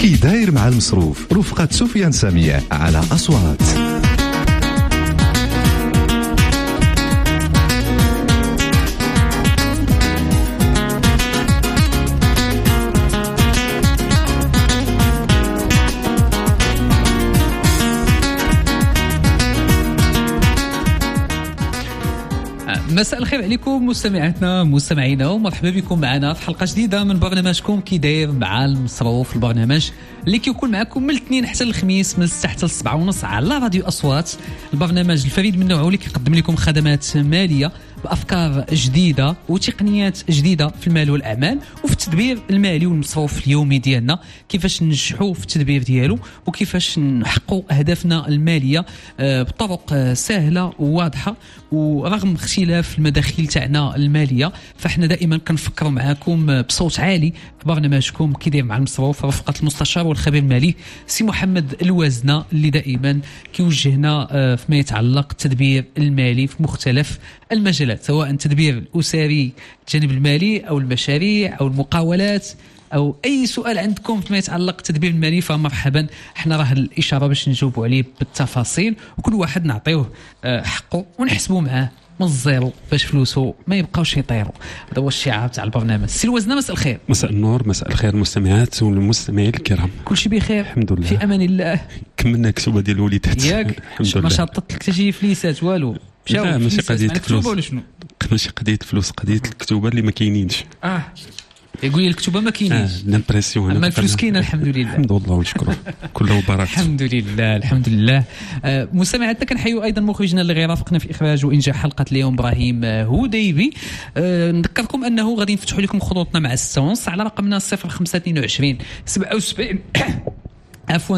كي داير مع المصروف رفقة سفيان سامية على أصوات. مساء الخير عليكم مستمعينا ومرحبا بكم معنا في حلقة جديدة من برنامجكم كي داير مع المصروف. البرنامج اللي كيكون معكم من الاثنين حتى الخميس من 6 حتى 7:30 على راديو أصوات. البرنامج الفريد من نوعه اللي كيقدم لكم خدمات مالية بأفكار جديدة وتقنيات جديدة في المال والأعمال وفي التدبير المالي والمصروف اليومي ديالنا، كيفاش ننجحوا في التدبير ديالو وكيفاش نحققوا أهدافنا المالية بطرق سهلة وواضحة. ورغم اختلاف المداخيل تاعنا المالية فاحنا دائما كنفكروا معاكم بصوت عالي في برنامجكم كي داير مع المصروف رفقة المستشار والخبير المالي سي محمد الوازنة اللي دائما كيوجهنا فيما يتعلق التدبير المالي في مختلف المجالات، سواء التدبير الأسري الجانب المالي أو المشاريع أو المقاولات أو أي سؤال عندكم فيما يتعلق التدبير المالي فمرحبا. احنا راه الإشارة باش نجاوبوا عليه بالتفاصيل وكل واحد نعطيوه حقه ونحسبوا معاه من الزيرو باش فلوسه ما يبقاوش يطيروا. هذا هو الشعار تاع البرنامج. سي الوزنة مساء الخير. مساء النور، مساء الخير المستمعات والمستمعين الكرام. كل شيء بخير الحمد لله في أمان الله. كملنا كتوبة ديال الوليدات ياك ما شاطط لك تجي فليسات والو. لا ماشي قضية الفلوس، ماشي قضية الفلوس، قضية الكتوبة اللي ما كاينينش. يقول لي الكتوبه ما كاينينش لامبرسيون اما الفلوس كاينه الحمد لله. الحمد لله والشكر كله بركه. الحمد لله الحمد لله. مستمعاتنا كنحيوا ايضا مخرجنا اللي غير رافقنا في اخراج وانجاح حلقه اليوم ابراهيم هوديبي. نذكركم انه غادي نفتحوا لكم خطوطنا مع السونس على رقمنا 0522 77 عفوا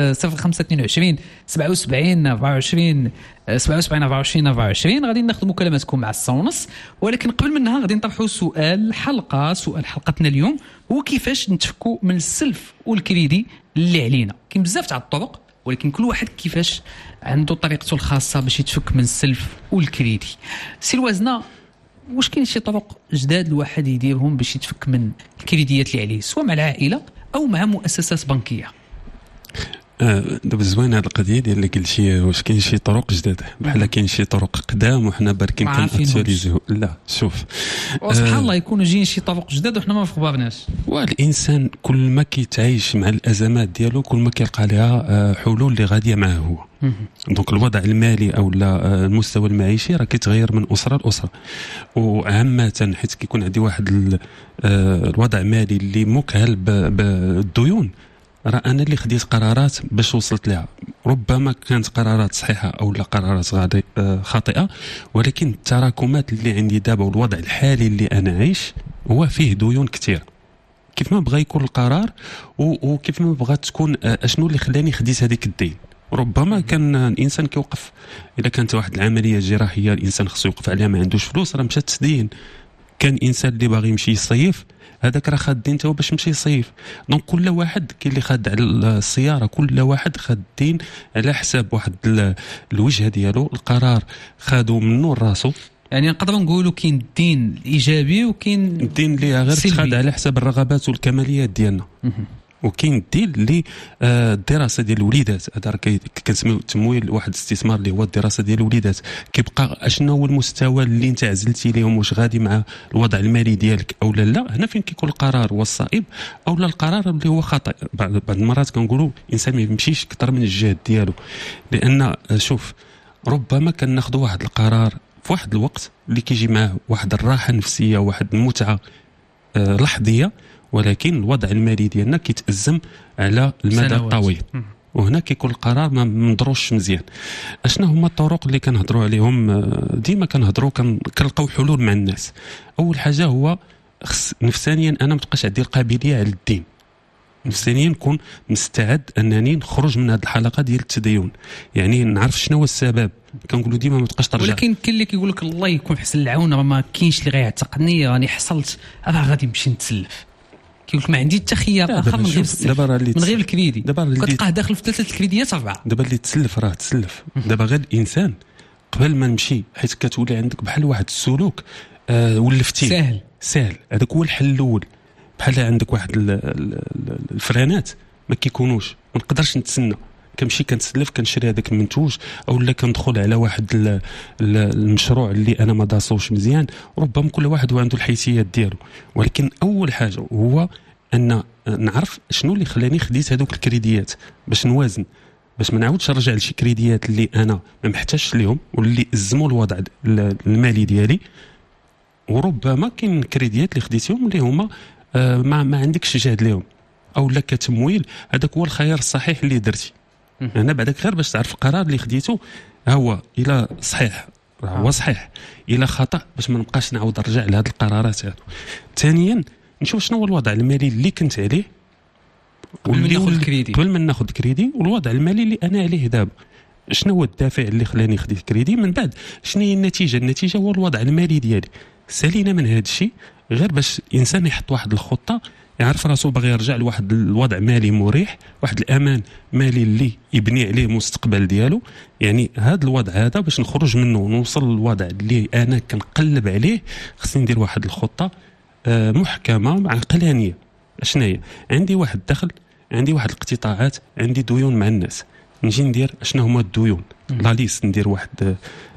0522 77 24 77 24 24. غادي ناخذ مكالماتكم مع السونس، ولكن قبل منها غادي نطرحوا سؤال حلقتنا اليوم هو كيفاش نتفكوا من السلف والكريدي اللي علينا. كاين بزاف تاع الطرق ولكن كل واحد كيفاش عنده طريقته الخاصه باش يتفك من السلف والكريدي. سي الوزنة، واش كاين شي طرق جداد الواحد يديرهم باش يتفك من الكريديات اللي عليه سواء مع العائله او مع مؤسسات بنكيه؟ دابا زوينه هذه القضيه ديال اللي قلت شي واش كاين شي طرق جداد بحال كاين شي طرق قدام وحنا بركين كنأكتواليزيو. لا شوف سبحان الله يكونوا جايين شي طرق جداد وحنا ما فخبرناش. والانسان كل ما كيتعايش مع الازمات ديالو كل ما كيلقى لها حلول اللي غاديه معاه هو. دونك الوضع المالي او المستوى المعيشي راه كيتغير من اسره لاسره، وعامه حيت كيكون عندي واحد الوضع المالي اللي مكهل بالديون، راه انا اللي خديت قرارات باش وصلت لها. ربما كانت قرارات صحيحه او لا قرارات خاطئه، ولكن التراكمات اللي عندي دابا والوضع الحالي اللي انا عايش هو فيه ديون كثير. كيف ما بغى يكون القرار وكيف ما بغات تكون اشنو اللي خلاني خديت هذيك الدين. ربما كان الانسان كيوقف، اذا كانت واحد العمليه جراحيه الانسان خصو يوقف عليها ما عندوش فلوس راه مشات تدين. كان انسان اللي باغي يمشي يصيف هذاك راه خاد الدين باش يمشي يصيف. دونك كل واحد كاين اللي خاد على السياره، كل واحد خاد الدين على حساب واحد الوجهه ديالو. القرار خادو منه راسو. يعني نقدروا نقولوا كاين الدين الايجابي وكاين الدين اللي غير تخاد على حساب الرغبات والكماليات ديالنا، وكاين الدين اللي الدراسه ديال الوليدات. هذا راه كنسميو تمويل واحد الاستثمار اللي هو الدراسه ديال الوليدات. كيبقى اشنو هو المستوى اللي انت عزلتي ليهم، واش غادي مع الوضع المالي ديالك او لا. هنا فين كيكون القرار هو الصائب او لا القرار اللي هو خاطئ. بعض المرات كنقولوا الانسان ما يمشيش اكثر من الجهد ديالو، لان شوف ربما كناخذوا واحد القرار في واحد الوقت اللي كيجي معاه واحد الراحه النفسيه وواحد المتعه لحظيه، ولكن الوضع المالي ديالنا كيتأزم على المدى الطويل، وهنا كيكون القرار ما مدروش مزيان. اشنا هما الطرق اللي كنهضروا عليهم؟ ديما كنهضروا كنلقاو حلول مع الناس. اول حاجه هو نفسانيا انا ما تبقاش عندي القابليه على الدين. نفسانيا نكون مستعد انني نخرج من هذه الحلقه ديال التدين، يعني نعرف شنو هو السبب. كنقولوا ديما ما تبقاش ترجع. ولكن كاين اللي كيقول لك الله يكون في حسن العون، راه ما كاينش اللي غيعتقني راني حصلت راه غادي نمشي نتسلف. كيقول لك ما عندي حتى خيار اخر من غير السلف، من غير الكريدي. كتلقاه داخل في 3 الكريديات 4. دابا اللي تسلف راه تسلف. دابا غير الانسان قبل ما نمشي، حيت كتولي عندك بحال واحد السلوك ولفتي سهل. هذاك هو الحل الاول. بحال عندك واحد الفرانات ما كيكونوش، ما نقدرش نتسنى كنمشي كنتسلف كنشري هذاك المنتوج او لا كندخل على واحد المشروع اللي انا ما داسوش مزيان. ربما كل واحد عنده الحيثيات ديالو، ولكن اول حاجه هو ان نعرف شنو اللي خلاني خديت هذوك الكريديات باش نوازن، باش ما نعاودش نرجع لشي كريديات اللي انا ما محتاجش ليهم واللي ازموا الوضع المالي ديالي. وربما كاين كريديات اللي خديتهم اللي هما ما عندكش جهد ليهم او لا كتمويل، هذاك هو الخيار الصحيح اللي درتي. انا بعدك غير باش تعرف القرار اللي خديته هو الى صحيح هو صحيح، الى خطا باش ما نبقاش نعاود نرجع لهاد القرارات هادو. ثانيا نشوف شنو هو الوضع المالي اللي كنت عليه قبل ما ناخذ الكريدي، والوضع المالي اللي انا عليه دابا شنو هو الدافع اللي خلاني خديت الكريدي، من بعد شنو هي النتيجه هو الوضع المالي ديالي. سالينا من هذا الشيء غير باش الانسان يحط واحد الخطه، يعرف راسو باغي يرجع لواحد الوضع مالي مريح، واحد الامان مالي اللي يبني عليه المستقبل ديالو. يعني هذا الوضع هذا باش نخرج منه ونوصل للوضع اللي انا كنقلب عليه، خصني ندير واحد الخطه محكمه عقلانيه. شنو هي؟ عندي واحد الدخل، عندي واحد الاقتطاعات، عندي ديون مع الناس، نجي ندير شنو هما الديون، لا ليست، ندير واحد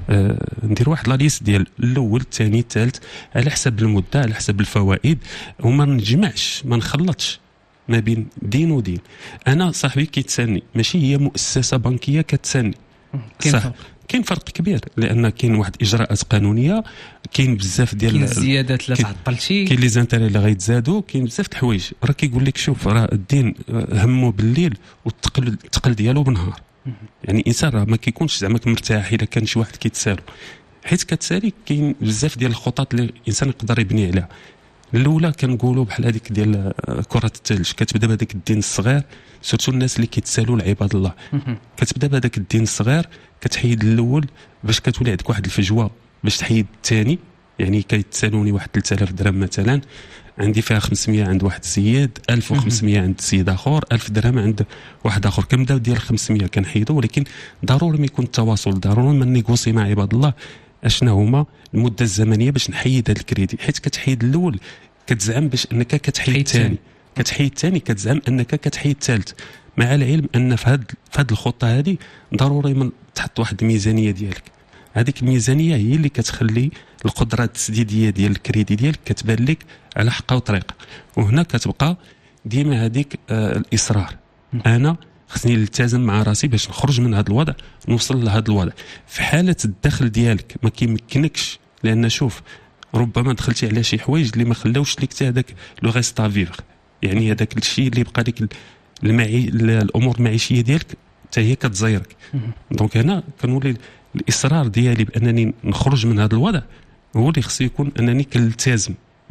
لا ليست ديال الاول الثاني الثالث على حسب المده على حسب الفوائد، وما نجمعش ما نخلطش ما بين دين ودين. انا صاحبي كيتساني ماشي هي مؤسسه بنكيه كتساني، صح كاين فرق كبير، لان كاين واحد اجراءات قانونيه، كاين بزاف ديال كاين الزيادات اللي تعطلتي، كاين لي زانتيري اللي غيتزادوا، كاين بزاف د الحوايج. راه كيقول لك شوف راه الدين همه بالليل والثقل ديالو بالنهار. يعني الانسان راه ما كيكونش زعما مرتاح الا كان شي واحد كيتسالو، حيت كتسالي كاين بزاف ديال الخطط اللي الانسان يقدر يبني عليها. الاولى كنقولوا بحال هذيك ديال كره الثلج، كتبدا بهذاك الدين الصغير، سورتو الناس اللي كيتسالوا لعباد الله، كتبدا بهذاك الدين الصغير، كتحيد الاول باش كتولي عندك واحد الفجوه باش تحيد الثاني. يعني كيتسالوني واحد 3000 درهم مثلا، عندي فيها 500 عند واحد السيد، 1500 عند سيد اخر، 1000 درهم عند واحد اخر، كنبداو ديال 500 كنحيدو. ولكن ضروري ما يكون التواصل، ضروري ما نيغوسي مع عباد الله اشنا هما المده الزمنيه باش نحيد هذا الكريدي. حيت كتحيد الاول كتزعم باش انك كتحيد الثاني، كتحيد الثاني كتزعم انك كتحيد الثالث، مع العلم ان في هذه الخطه هذه ضروري من تحط واحد الميزانيه ديالك. هذيك الميزانيه هي اللي كتخلي القدره التسديديه ديال الكريدي ديالك كتبان لك على حقه وطريقه. وهنا كتبقى ديما هذيك الاصرار، انا خصني نلتزم مع راسي باش نخرج من هذا الوضع، نوصل لهذا الوضع. في حاله الدخل ديالك ما كيمكنكش، لان شوف ربما دخلتي على شي حوايج اللي ما خلاوش لك حتى هذاك لو ريست فيفر، يعني هذاك الشيء اللي بقى لك الامور المعيشيه ديالك حتى هي كتزيرك. دونك هنا كنولي الاصرار ديالي بانني نخرج من هذا الوضع هو اللي خصو يكون انني كنلتزم.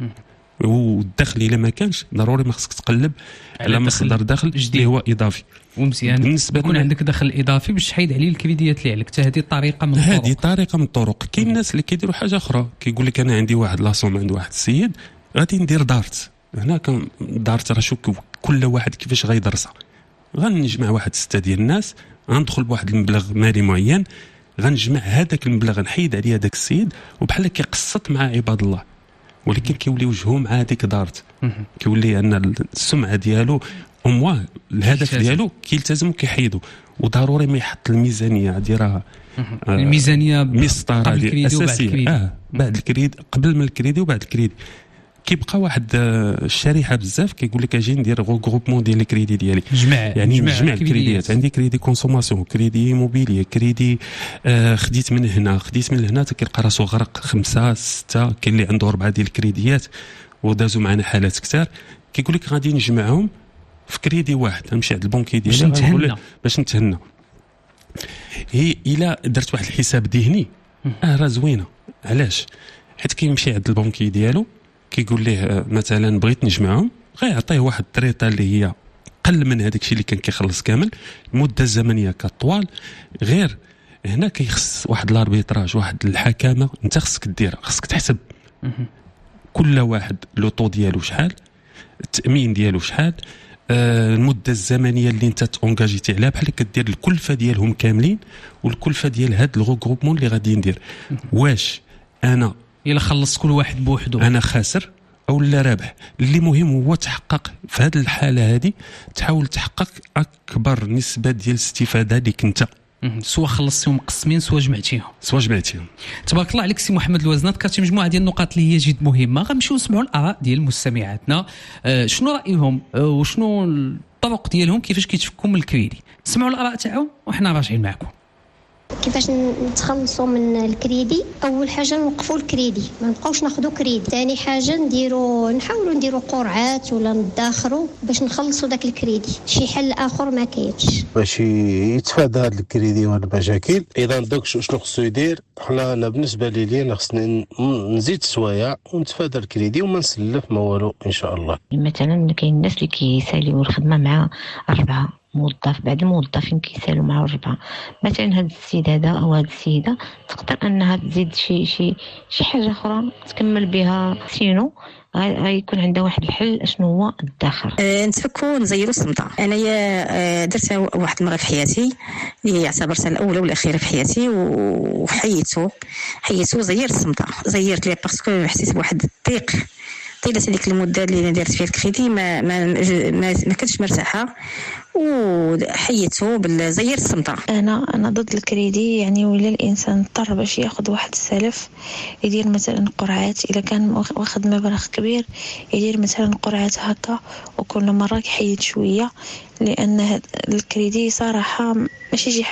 والدخل الا ما كانش ضروري ما خصك تقلب على مصدر دخل اللي هو اضافي. ومزيان بالنسبه يكون عندك دخل اضافي باش تحيد عليه الكريديات اللي عليك. هذه طريقه من الطرق، هذه طريقه من الطرق. كاين الناس اللي كيديروا حاجه اخرى، كيقول لك انا عندي واحد لاصوم عند واحد السيد غادي ندير دارت. هنا كان دارت راه شوف كل واحد كيفاش غيدرسها، غنجمع واحد 6 ديال الناس، غندخل بواحد المبلغ مالي معين، غنجمع هذاك المبلغ نحيد عليه هذاك السيد، وبحال كيقسط مع عباد الله. ولكن كيولي وجهه مع هذيك دارت، كيولي ان السمعه ديالو الهدف ديالو كيلتزم وكيحيدو. وضروري ما يحط الميزانيه هذه راه الميزانيه مسطره اساسيه بعد الكريدي، قبل من الكريدي وبعد الكريدي. كيبقى واحد الشريحه بزاف كيقول لك اجي ندير غروبمون ديال الكريدي ديالي، يعني نجمع الكريديات. عندي كريدي كونسوماسيون، كريدي موبيلي، كريدي خديت من هنا خديت من هنا، كيلقى راسو غرق 5 6. كاين اللي عنده 4 ديال الكريديات ودازوا معنا حالات كثار، كيقول لك غادي نجمعهم في كريدي واحد، نمشي عند البنكي ديالي باش نتهنى. هي الا درت واحد الحساب ذهني راه زوينه. علاش؟ حيت كيمشي عند البنكي ديالو كيقول ليه مثلا بغيت نجمعهم، غيعطيه واحد الطريقه اللي هي قل من هذاك الشيء اللي كان كيخلص كامل، المده الزمنيه كطوال. غير هنا كيخص واحد الاربيتراج، واحد الحكامه انت خصك ديرها، خصك تحسب كل واحد لو طو ديالو شحال، التامين ديالو شحال، المده الزمنيه اللي انت تونجاجيتي عليها، بحال كدير الكلفه ديالهم كاملين والكلفه ديال هذا الغروبمون اللي غادي ندير. واش انا الا خلصت كل واحد بوحدو انا خاسر او لا رابح. اللي مهم هو تحقق في هذه الحاله هذه، تحاول تحقق اكبر نسبه ديال الاستفاده اللي كنت سواء خلصتيهم مقسمين سواء جمعتيهم. تبارك الله عليك سي محمد الوزنات. كانت مجموعه ديال النقاط اللي هي جد مهمه. غنمشيو نسمعوا الاراء ديال مستمعاتنا، شنو رايهم وشنو الطرق ديالهم كيفاش كيتفكوا من الكريدي. سمعوا الاراء تاعهم وحنا راجعين معكم. كيفاش نتخلصوا من الكريدي؟ اول حاجه نوقفوا الكريدي، ما نبقاوش ناخذوا كريدي. ثاني حاجه نحاولوا نديروا قرعات ولا ندخروا باش نخلصوا داك الكريدي. شي حل اخر ما كاينش باش يتفادى هذا الكريدي وهاد المشاكل. اذا دوك شنو خصو يدير؟ انا بالنسبه لي خصني نزيد سوايع ونتفادى الكريدي وما نسلف ما والو ان شاء الله. مثلا كاين الناس اللي كيساليو الخدمه مع 4 موظف، بعد الموظفين كيسالوا مع 4. مثلا هذا السيد هذا او هذه السيده تقدر انها تزيد شي حاجه اخرى تكمل بها، سينو غيكون عندها واحد الحل. اشنو هو؟ الداخل. نتفكوا نزيروا الصمتة. انايا درتها واحد المره في حياتي اللي هي اعتبرتها الاولى والاخيره في حياتي، وحيدته زيرت الصمتة. زيرت ليه باسكو حسيت بواحد الضيق طيلة ديك المده اللي درت فيها الكريدي، ما كنتش مرتاحه وحيدته زيرت الصمتة. انا ضد الكريدي، يعني ولا الانسان اضطر باش ياخذ واحد السلف يدير مثلا قرعات. اذا كان واخذ مبلغ كبير يدير مثلا قرعات هكا وكل مره يحيد شويه، لان الكريدي صراحه ماشي شي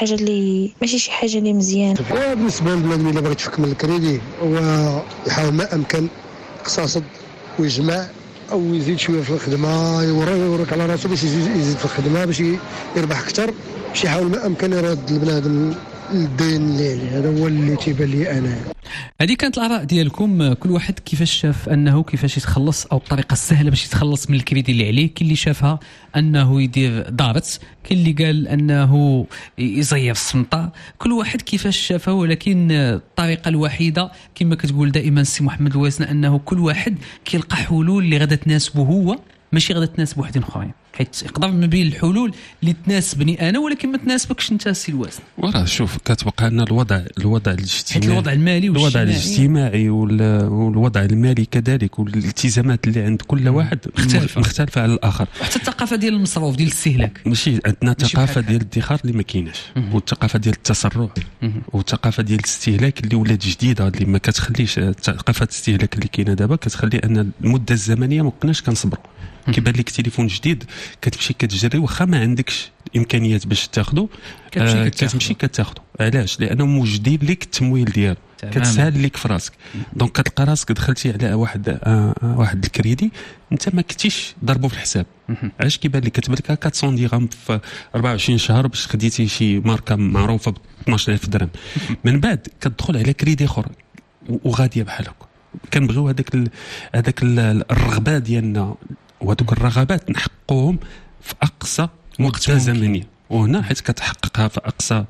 حاجه اللي مزيان. بالنسبه للبنادم اللي باغي تفك من الكريدي هو يحاول ما امكن يقتصد ويجمع او يزيد شويه في الخدمه، يورك على راسو باش يزيد في الخدمه باش يربح اكثر، باش يحاول ما امكن يرد البنادم الدين اللي هذا هو اللي تيبان لي انا. هذه كانت الاراء ديالكم، كل واحد كيفاش شاف انه كيفاش يتخلص او الطريقه السهله باش يتخلص من الكريدي اللي عليه. كاين اللي شافها انه يدير ضابط، كاين اللي قال انه يزير الصمطه، كل واحد كيفاش شافها. ولكن الطريقه الوحيده كما كتقول دائما السي محمد الوازنه انه كل واحد كيلقى حلول اللي غادا تناسبه هو، ماشي غادا تناسب واحدين اخرين. حيت يقدر من بين الحلول اللي تناسبني انا ولكن ما تناسبكش انت السي الوازن. وراه شوف كتبقى لنا الوضع الاجتماعي، الوضع المالي الوضع الاجتماعي والوضع المالي كذلك، والالتزامات اللي عند كل واحد مختلفه على الاخر. حتى الثقافه ديال المصروف ديال الاستهلاك، ماشي عندنا ثقافه ديال الادخار اللي ما كايناش، والثقافه ديال التسرع والثقافه ديال الاستهلاك اللي ولات جديده، اللي ما كتخليش ثقافه الاستهلاك اللي كاينه دابا كتخلي ان المده الزمنيه ما بقناش كنصبروا. كيبان لك تليفون جديد كتمشي كتجري، واخا ما عندكش الامكانيات باش تاخذه كتمشي كتاخذه. علاش؟ لانه موجدين لك التمويل ديالو، كتسهل لك في راسك. دونك كتلقى راسك دخلتي على واحد الكريدي انت ما كنتيش ضربه في الحساب. علاش؟ كيبان لك كتبان لك 400 درهم في 24 شهر باش خديتي شي ماركه معروفه ب 12000 درهم. من بعد كتدخل على كريدي اخر وغاديه بحال هكا. كنبغيو هذاك الرغبه ديالنا وهذوك الرغبات نحققوهم في اقصى مده زمنيه، وهنا حيت كتحققها في اقصى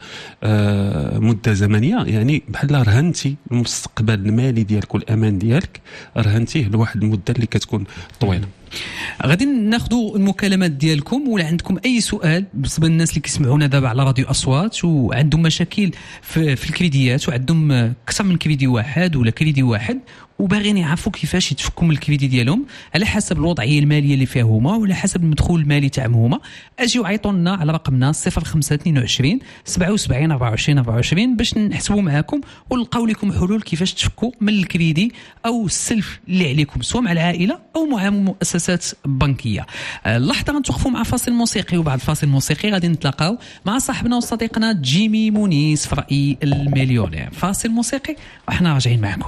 مده زمنيه، يعني بحال رهنتي المستقبل المالي ديالك والامان ديالك رهنتيه لواحد المده اللي كتكون طويله. غادي ناخذوا المكالمات ديالكم، ولا عندكم اي سؤال بالنسبه للناس اللي كيسمعونا دابا على راديو اصوات وعندهم مشاكل في الكريديات، وعندهم اكثر من كريدي واحد ولا كريدي واحد، وباغيين يعرفوا كيفاش يتفكوا من الكريدي ديالهم على حسب الوضعيه الماليه اللي فيها هما وعلى حسب المدخول المالي تاعهم هما. اجيو عيطوا لنا على رقمنا 0522 77 24 24 باش نحسبوا معاكم ونلقاو لكم حلول كيفاش تفكوا من الكريدي او السلف اللي عليكم، سواء مع العائله او مع مؤسسات بنكيه. اللحظه غنتوقفوا مع فاصل موسيقي، وبعد فاصل موسيقي غادي نتلاقاو مع صاحبنا وصديقنا جيمي مونيس في رأي المليونير. فاصل موسيقي وحنا راجعين معكم.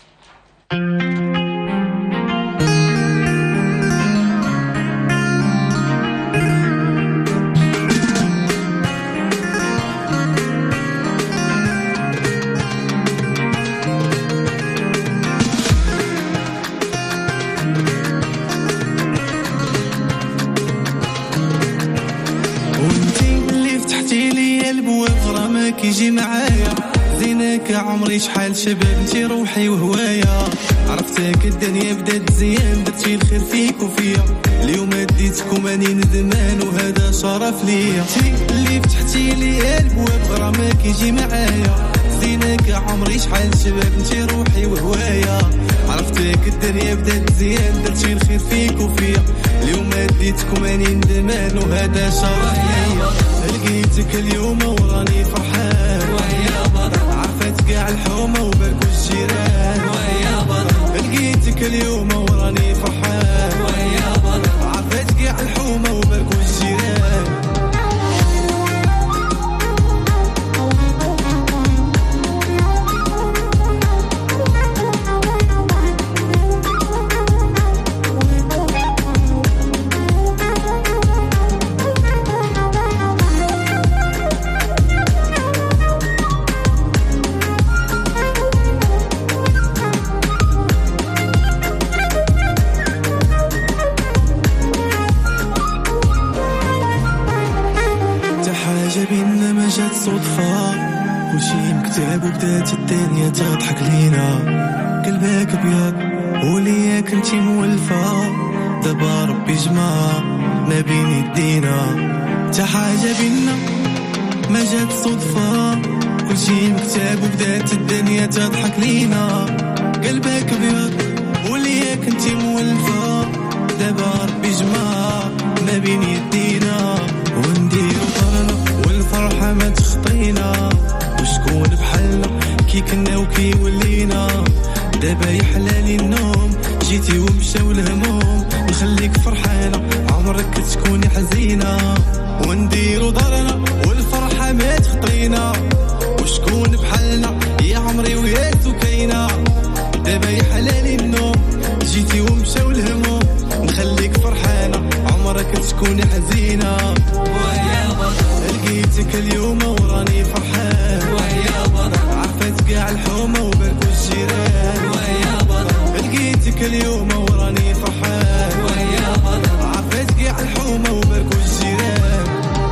كيجي معايا زينك عمري شحال شباب انتي روحي وهوايا، عرفتك الدنيا بدات زيان درتي الخير فيك وفيا، اليوم ديتكم اني ندمان وهذا شرف ليا، انتي اللي فتحتي لي البواب غرامك كيجي معايا زينك عمري شحال شباب انتي روحي وهوايا، عرفتك الدنيا بدات زيان درتي الخير فيك وفيا اليوم ديتكم اني ندمان وهذا شرف ليا لقيتك اليوم وراني فرحان ويا بدر عرفت كاع الحومه وباركوا الجيران ويا بدر لقيتك اليوم وراني فرحان ويا بدر عرفت كاع الحومه وباركوا الجيران بينا ما جات صدفة كلشي مكتاب وبدات الدنيا تضحك لينا قلبك ابيض وليا كنتي مولفة دابا ربي جمع ما بين يدينا تا حاجة بينا ما جات صدفة كلشي مكتاب وبدات الدنيا تضحك لينا قلبك ابيض وليا كنتي مولفة دابا ربي جمع ما بين يدينا ونديرو طرنا والفرحة ما تخطينا وشكون بحالنا كي كنا وكي ولينا دابا يحلالي النوم جيتي ومشاو الهموم نخليك فرحانة عمرك تكوني حزينة ونديرو دارنا والفرحة ما تخطينا وشكون بحالنا يا عمري ويا سكينة دابا يحلالي النوم جيتي ومشاو الهموم نخليك فرحانة عمرك تكوني حزينة ويا بدر لقيتك اليوم وراني فرحان ويا بدر عرفت كاع الحومة وباركوا الجيران ويا بدر لقيتك اليوم وراني فرحان ويا بدر عرفت كاع الحومة وباركوا الجيران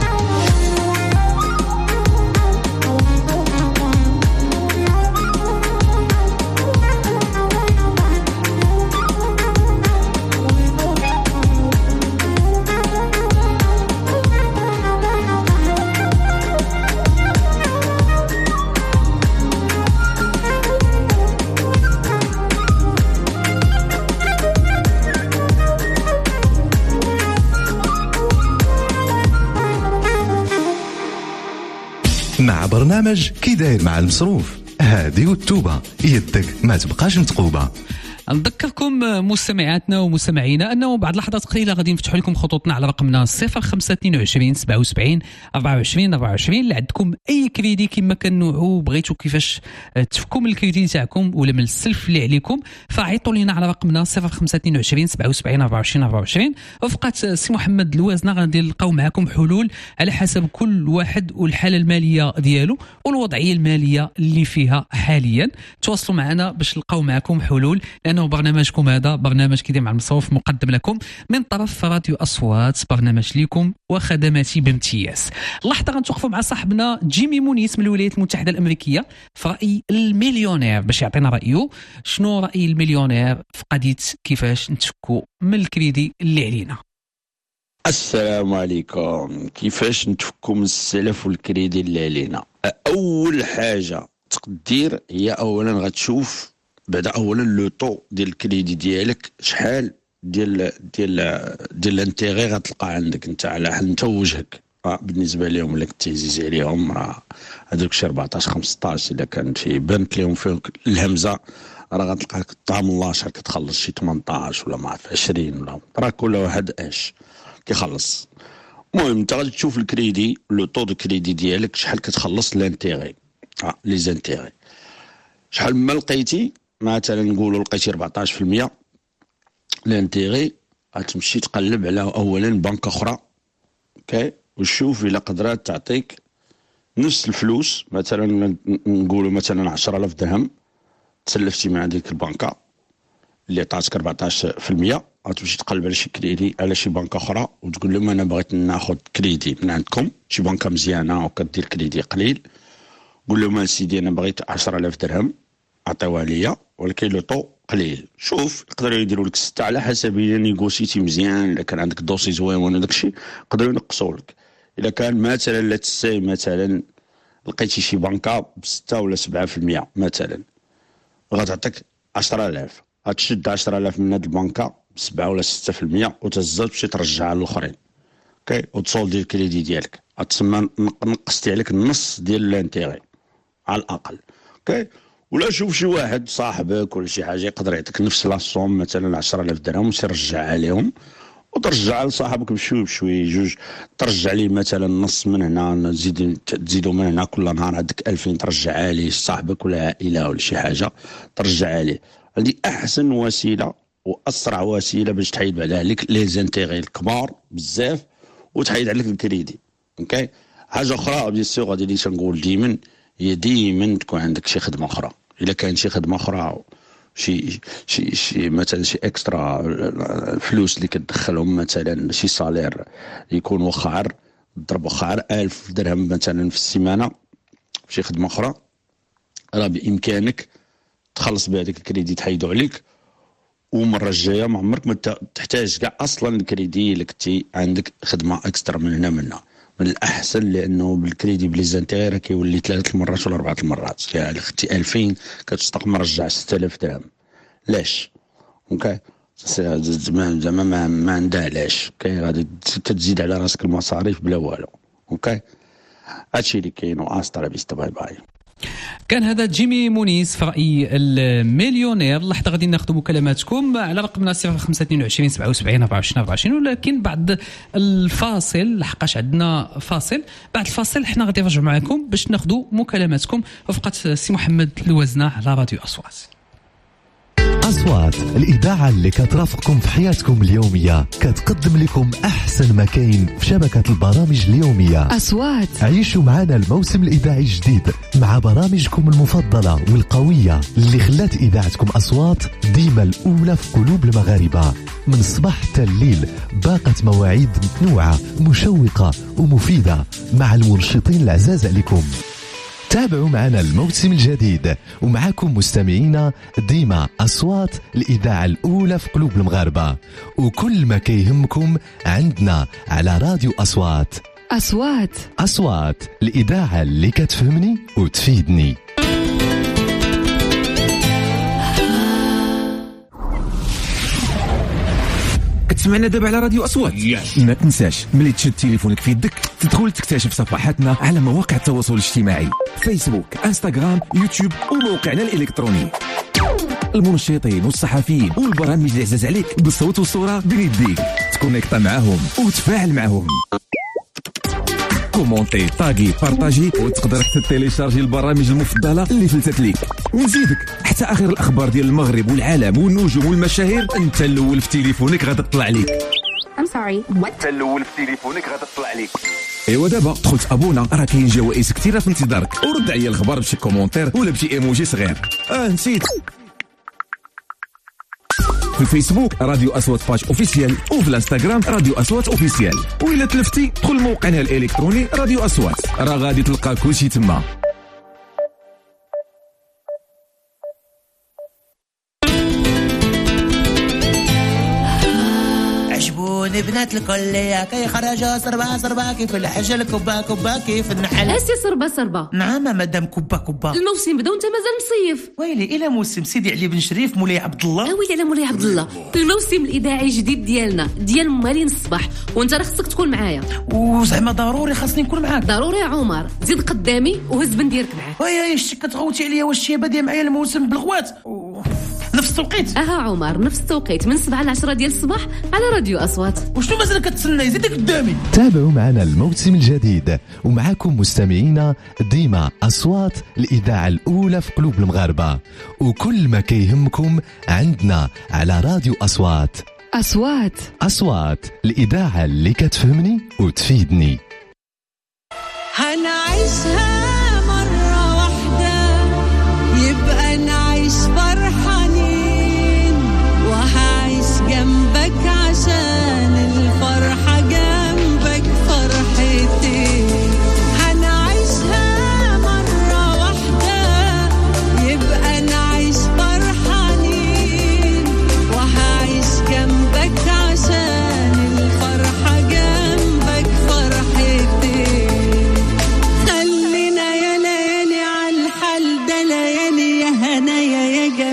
مع برنامج كي داير مع المصروف هادي والتوبة يدك ما تبقاش متقوبة. نذكركم مستمعاتنا ومستمعينا انه بعد لحظات قليله غادي نفتحوا لكم خطوطنا على رقمنا 0522 77 24 24 اللي عندكم اي كريدي كما كنوعوا بغيتوا كيفاش تفكوا من الكريدي تاعكم ولا من السلف اللي عليكم فعيطوا لنا على رقمنا 0522 77 24 24. وفقات سي محمد الوازنه غادي نلقاو معكم حلول على حسب كل واحد والحاله الماليه ديالو والوضعيه الماليه اللي فيها حاليا. تواصلوا معنا باش نلقاو معكم حلول لأنه برنامجكم هذا برنامج كي داير مع المصروف مقدم لكم من طرف راديو أصوات برنامج ليكم وخدماتي بامتياز. اللحظة غنتوقفوا مع صاحبنا جيمي مونيس من الولايات المتحدة الأمريكية في رأي المليونير باش يعطينا رأيه شنو رأي المليونير في قضية كيفاش نتفكوا من الكريدي اللي علينا. السلام عليكم. كيفاش نتفكوا من السلف والكريدي اللي علينا؟ أول حاجة تقدير هي أولا غتشوف بعد اولا لو طو ديال الكريدي ديالك شحال ديال الانتيغي غتلقى عندك انت على حل انت ووجهك. بالنسبه لهم اللي كتعزيز عليهم راه هذوك شي 14 15 الا كان في بنك لهم فيه الهمزه راه غتلقاك طعم الله شحال كتخلص شي 18 ولا ما عرف 20 ولا راه كل واحد اش كيخلص. المهم انت غادي تشوف الكريدي لو طو دو كريدي ديالك شحال كتخلص الانتيغي لي زانتيغي شحال ما لقيتي. مثلا نقولوا لقيتي 14% لانتيغي غتمشي تقلب على اولا بنك اخرى اوكي وشوف الا قدرات تعطيك نفس الفلوس. مثلا نقولوا مثلا 10000 درهم تسلفتي مع ديك البنكه اللي عطاتك 14% غتمشي تقلب على شي كريدي على شي بنكه اخرى وتقول لهم انا بغيت ناخذ كريدي من عندكم شي بنكه مزيانه وكدير كريدي قليل. قول لهم سيدي انا بغيت 10000 درهم عطيوها ليا ولكن لو طو قليل. شوف يقدروا يديروا لك 6 على حسب الا نيغوسيتي مزيان الا كان عندك دوسي زوين وداك الشيء يقدروا ينقصوا لك. الا كان مثلا لا تساي مثلا لقيتي شي بنكه ب6 ولا 7% مثلا غتعطيك 10000 غتشد 10,000 من هاد البنكه ب7 ولا 6% وتهزها تمشي ترجعها للاخرين. اوكي وتصولدي الكريدي ديالك، غتسمى نقصتي عليك النص ديال الانتيغي على الاقل. اوكي ولا شوف شي واحد صاحبك ولا شي حاجه يقدر يعطيك نفس لاصوم مثلا 10,000 درهم وسير رجعها لهم وترجع لصاحبك بشوي بشوي جوج، ترجع ليه مثلا نص من هنا، تزيدوا من هنا كل نهار هذيك 2000 ترجعها ليه صاحبك ولا عائله ولا شي حاجه ترجعها ليه. هذه احسن وسيله واسرع وسيله باش تحيد بعد عليك لي زانتيغي الكبار بزاف وتحيد عليك الكريدي. اوكي حاجه اخرى بيان سور غادي اللي تنقول ديما هي ديما تكون عندك شي خدمه اخرى. الا كان شي خدمه اخرى شي مثلا شي اكسترا فلوس اللي كتدخلهم مثلا شي صالير يكون وخار ضرب وخار 1000 درهم مثلا في السيمانه شي خدمه اخرى، راه بامكانك تخلص بهذاك الكريدي تحيدو عليك، ومره الجايه ما عمرك ما تحتاج كاع اصلا الكريدي اللي كنتي عندك خدمه اكسترا من هنا من الاحسن، لانه بالكريدي بلي زانتيغ كيولي 3 مرات ولا 4 مرات. يعني اختي 2000 كتستق مرجع 6000 درهم لاش. اوكي زعما ما عندها علاش. اوكي غادي تزيد على راسك المصاريف بلا والو. اوكي هادشي اللي كاين واسترا بيست باي باي. كان هذا جيمي مونيس في رأي المليونير. لحظة غادي ناخذ مكالماتكم على رقمنا 0522 77 24 24، ولكن بعد الفاصل لحقاش عندنا فاصل. بعد الفاصل حنا غادي نرجعوا معكم باش ناخذ مكالماتكم وفقط سي محمد الوزنة على راديو أصوات. أصوات الإذاعة اللي كترافقكم في حياتكم اليومية، كتقدم لكم أحسن ما كاين في شبكة البرامج اليومية. أصوات عيشوا معنا الموسم الإذاعي الجديد مع برامجكم المفضلة والقوية اللي خلات إذاعتكم أصوات ديما الأولى في قلوب المغاربة. من الصباح حتى الليل باقة مواعيد متنوعة مشوقة ومفيدة مع المنشطين العزاز عليكم. تابعوا معنا الموسم الجديد ومعكم مستمعينا ديما أصوات الإذاعة الأولى في قلوب المغاربة، وكل ما كيهمكم عندنا على راديو أصوات. أصوات الإذاعة اللي كتفهمني وتفيدني. كتسمعنا دابا على راديو أصوات. ما تنساش ملي تشد تليفونك في يدك تدخل تكتشف صفحاتنا على مواقع التواصل الاجتماعي، فيسبوك، انستغرام، يوتيوب وموقعنا الإلكتروني. المنشطين والصحفيين والبرامج اللي عزاز عليك بالصوت والصورة بين يديك، تكونيكتا معاهم وتفاعل معاهم. كومونتي، طاغي، بارطاجي، وتقدر حتى تيليشارجي البرامج المفضلة اللي فلتت ليك، ونزيدك حتى آخر الأخبار ديال المغرب والعالم والنجوم والمشاهير أنت الأول في تليفونك غادي تطلع ليك. أنت الأول في تليفونك غادي تطلع ليك. ايوا دابا دخلت ابونا، راه كاين جوائز كثيره في انتظارك، ورد عليا الخبر بشي كومونتير ولا بشي ايموجي صغير. نسيت في الفيسبوك راديو أصوات باج اوفيسيال، وفي الانستغرام راديو أصوات اوفيسيال، وإلا تلفتي دخل موقعنا الالكتروني راديو أصوات، راه غادي تلقى كلشي تما. عجبوني بنات الكلية كيخرجوا صربا كيف الحجل كبا كيف النحل. اسي صربا. نعم مدام كبا. الموسم بدا وانت مازال مصيف. ويلي الى موسم سيدي علي بن شريف مولاي عبد الله. ويلي على مولاي عبد الله. الموسم الاذاعي الجديد ديالنا ديال مالين الصباح، وانت راه خصك تكون معايا. وزعما ضروري خاصني نكون معاك. ضروري يا عمر، زيد قدامي وهز بنديرك معاك. ويا شتي كتغوتي عليا واش هي باديه معايا الموسم بالغوات نفس التوقيت. عمر نفس التوقيت من 7 ل 10 ديال الصباح على راديو أصوات. وشنو مازال كتسنى زيدك قدامي. تابعوا معنا الموسم الجديد ومعكم مستمعينا ديما أصوات الإذاعة الأولى في قلوب المغاربة، وكل ما كيهمكم عندنا على راديو أصوات. أصوات الإذاعة اللي كتفهمني وتفيدني. هنعيشها مرة واحدة يبقى نعيش فرحانين، وهعيش جنبك عشان الفرحة جنبك فرحتي. هنعيشها مرة واحدة يبقى نعيش فرحانين، وهعيش جنبك عشان الفرحة جنبك فرحتي. خلينا يا ليالي عالحال ده ليالي يا هنايا يا جمال.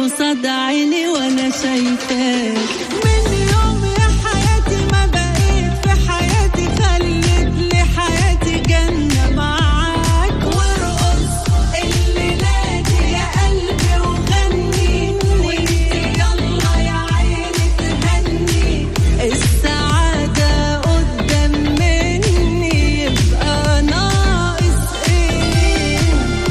قصاد عيني وانا شايفاك. من يوم يا حياتي ما بقيت في حياتي، خليت لي حياتي جنة معاك. وارقص الليلة دي يا قلبي وغني، وانت يلا يا عيني تهني. السعادة قدام مني، يبقى ناقص ايه؟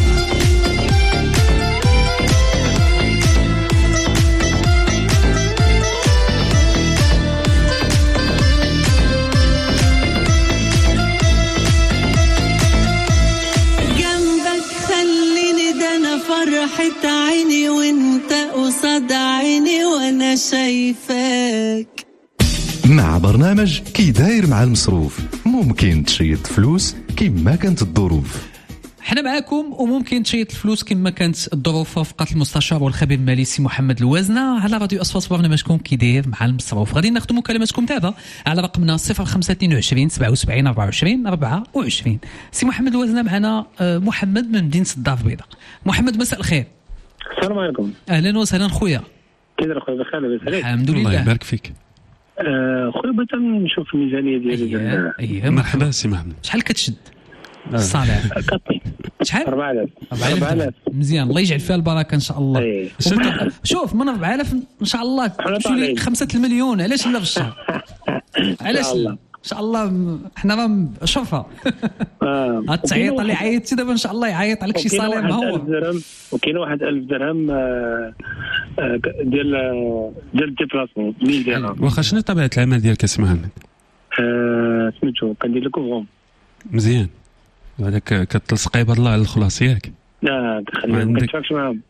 جنبك خليني، ده انا فرحة عيني وانت قصاد عيني وانا شايفاك. مع برنامج كي داير مع المصروف ممكن تشيط فلوس كما كانت الظروف. حنا معاكم، وممكن تشيط الفلوس كما كانت الظروف. وفقت المستشار والخبير المالي سي محمد الوازنة على راديو أصوات. برنامجكم كي داير مع المصروف. غادي ناخذ مكالماتكم دابا على رقمنا 0522 77 24 24. سي محمد الوازنة معنا محمد من مدينة الدار البيضاء. محمد مساء الخير. السلام عليكم. اهلا وسهلا خويا. كي داير خويا؟ بخير لاباس عليك؟ الحمد لله. الله يبارك فيك. خويا بغيت نشوف الميزانيه ديالي. اييه مرحبا سي محمد. شحال كتشد الصالح؟ شحال؟ 4000. مزيان، الله يجعل فيها البركه ان شاء الله. شوف من 4000 ان شاء الله تمشي لي 5 المليون. علاش لا في الشهر؟ علاش لا؟ ان شاء الله حنا راه شوفها. هاد التعيط اللي عيطتي دابا ان شاء الله يعيط عليك شي صالح مهور. وكاين واحد 1000 درهم ديال الديبلاسمون 1000 درهم. واخا شنو طبيعه العمل ديالك سي محمد؟ سميتو كندير لك كوفرون. مزيان. هذاك كتلصق عباد الله على الخلاص ياك؟ لا خليهم ما كنتفاهمش معاهم.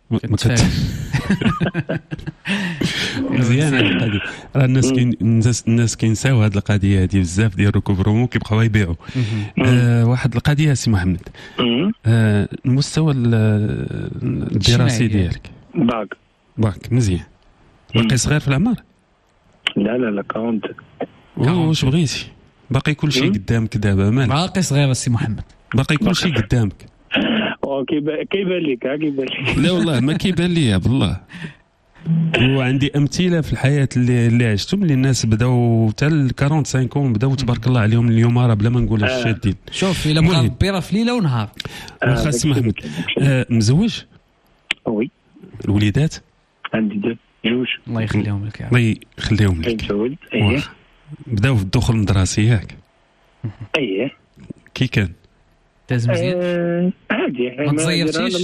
مزيان هذه القضيه. راه الناس كينساو هذه القضيه هذه بزاف ديال الكوفرون كيبقاو يبيعوا. واحد القضيه سي محمد، المستوى الدراسي ديالك؟ باك. مزيان. باقي صغير في العمر؟ لا 40. واش بغيتي؟ باقي كل شيء قدامك دابا؟ مالك باقي صغير السي محمد؟ باقي كل شيء قدامك. كيبان لك لا والله ما كيبان لي بالله. وعندي امثله في الحياه اللي عشتهم، اللي الناس بداو حتى ال 45 بداو تبارك الله عليهم اليوم راه بلا ما نقولها شادين. شوف الا بغى ربي راه في ليله ونهار. واخا سي محمد مزوج؟ وي. الوليدات؟ عندي 2. الله يخليهم لك. الله يخليهم لك. متزوج. اييه. بداو في الدخول المدرسي ياك؟ اييه. كي كان؟ داز مزيان؟ عادي. ما تزيرتيش؟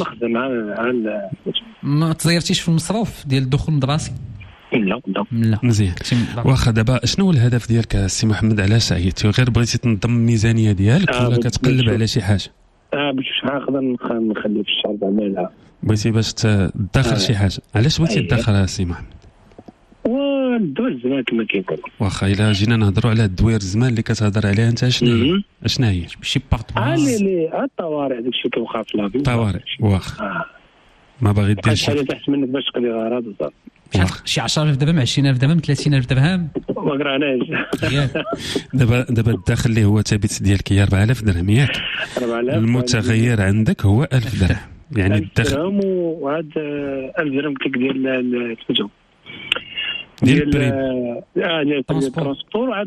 ما تزيرتيش في المصروف ديال الدخول المدرسي؟ لا. مزيان. واخا دابا شنو هو الهدف ديالك السي محمد؟ علاش عيطتي؟ غير بغيتي تنظم الميزانيه ديالك ولا كتقلب على شي حاجه؟ باش نقدر نخلي في الشهر زعما. بغيتي باش تدخر شي حاجه. علاش بغيتي تدخرها السي محمد؟ والدوير الزمان كما كيقول. واخا الا جينا نهضروا على الدوير الزمان اللي كتهضر عليها انت، شنو هي؟ شي بارطمون الطوارئ داكشي كيوقع في لافي. طوارئ. واخا ما باغي دير شي حاجه تحت منك باش تقضي غرض وصافي. شي 10,000 درهم، 20,000 درهم، 30,000 درهم. ما قراناش. دابا الداخل اللي هو ثابت ديالك هي 4000 درهم ياك؟ 4000. المتغير عندك هو 1000 درهم. يعني الدخل وهاد 1000 درهم كيك ديال سميتو ديال الترونسبور عاد.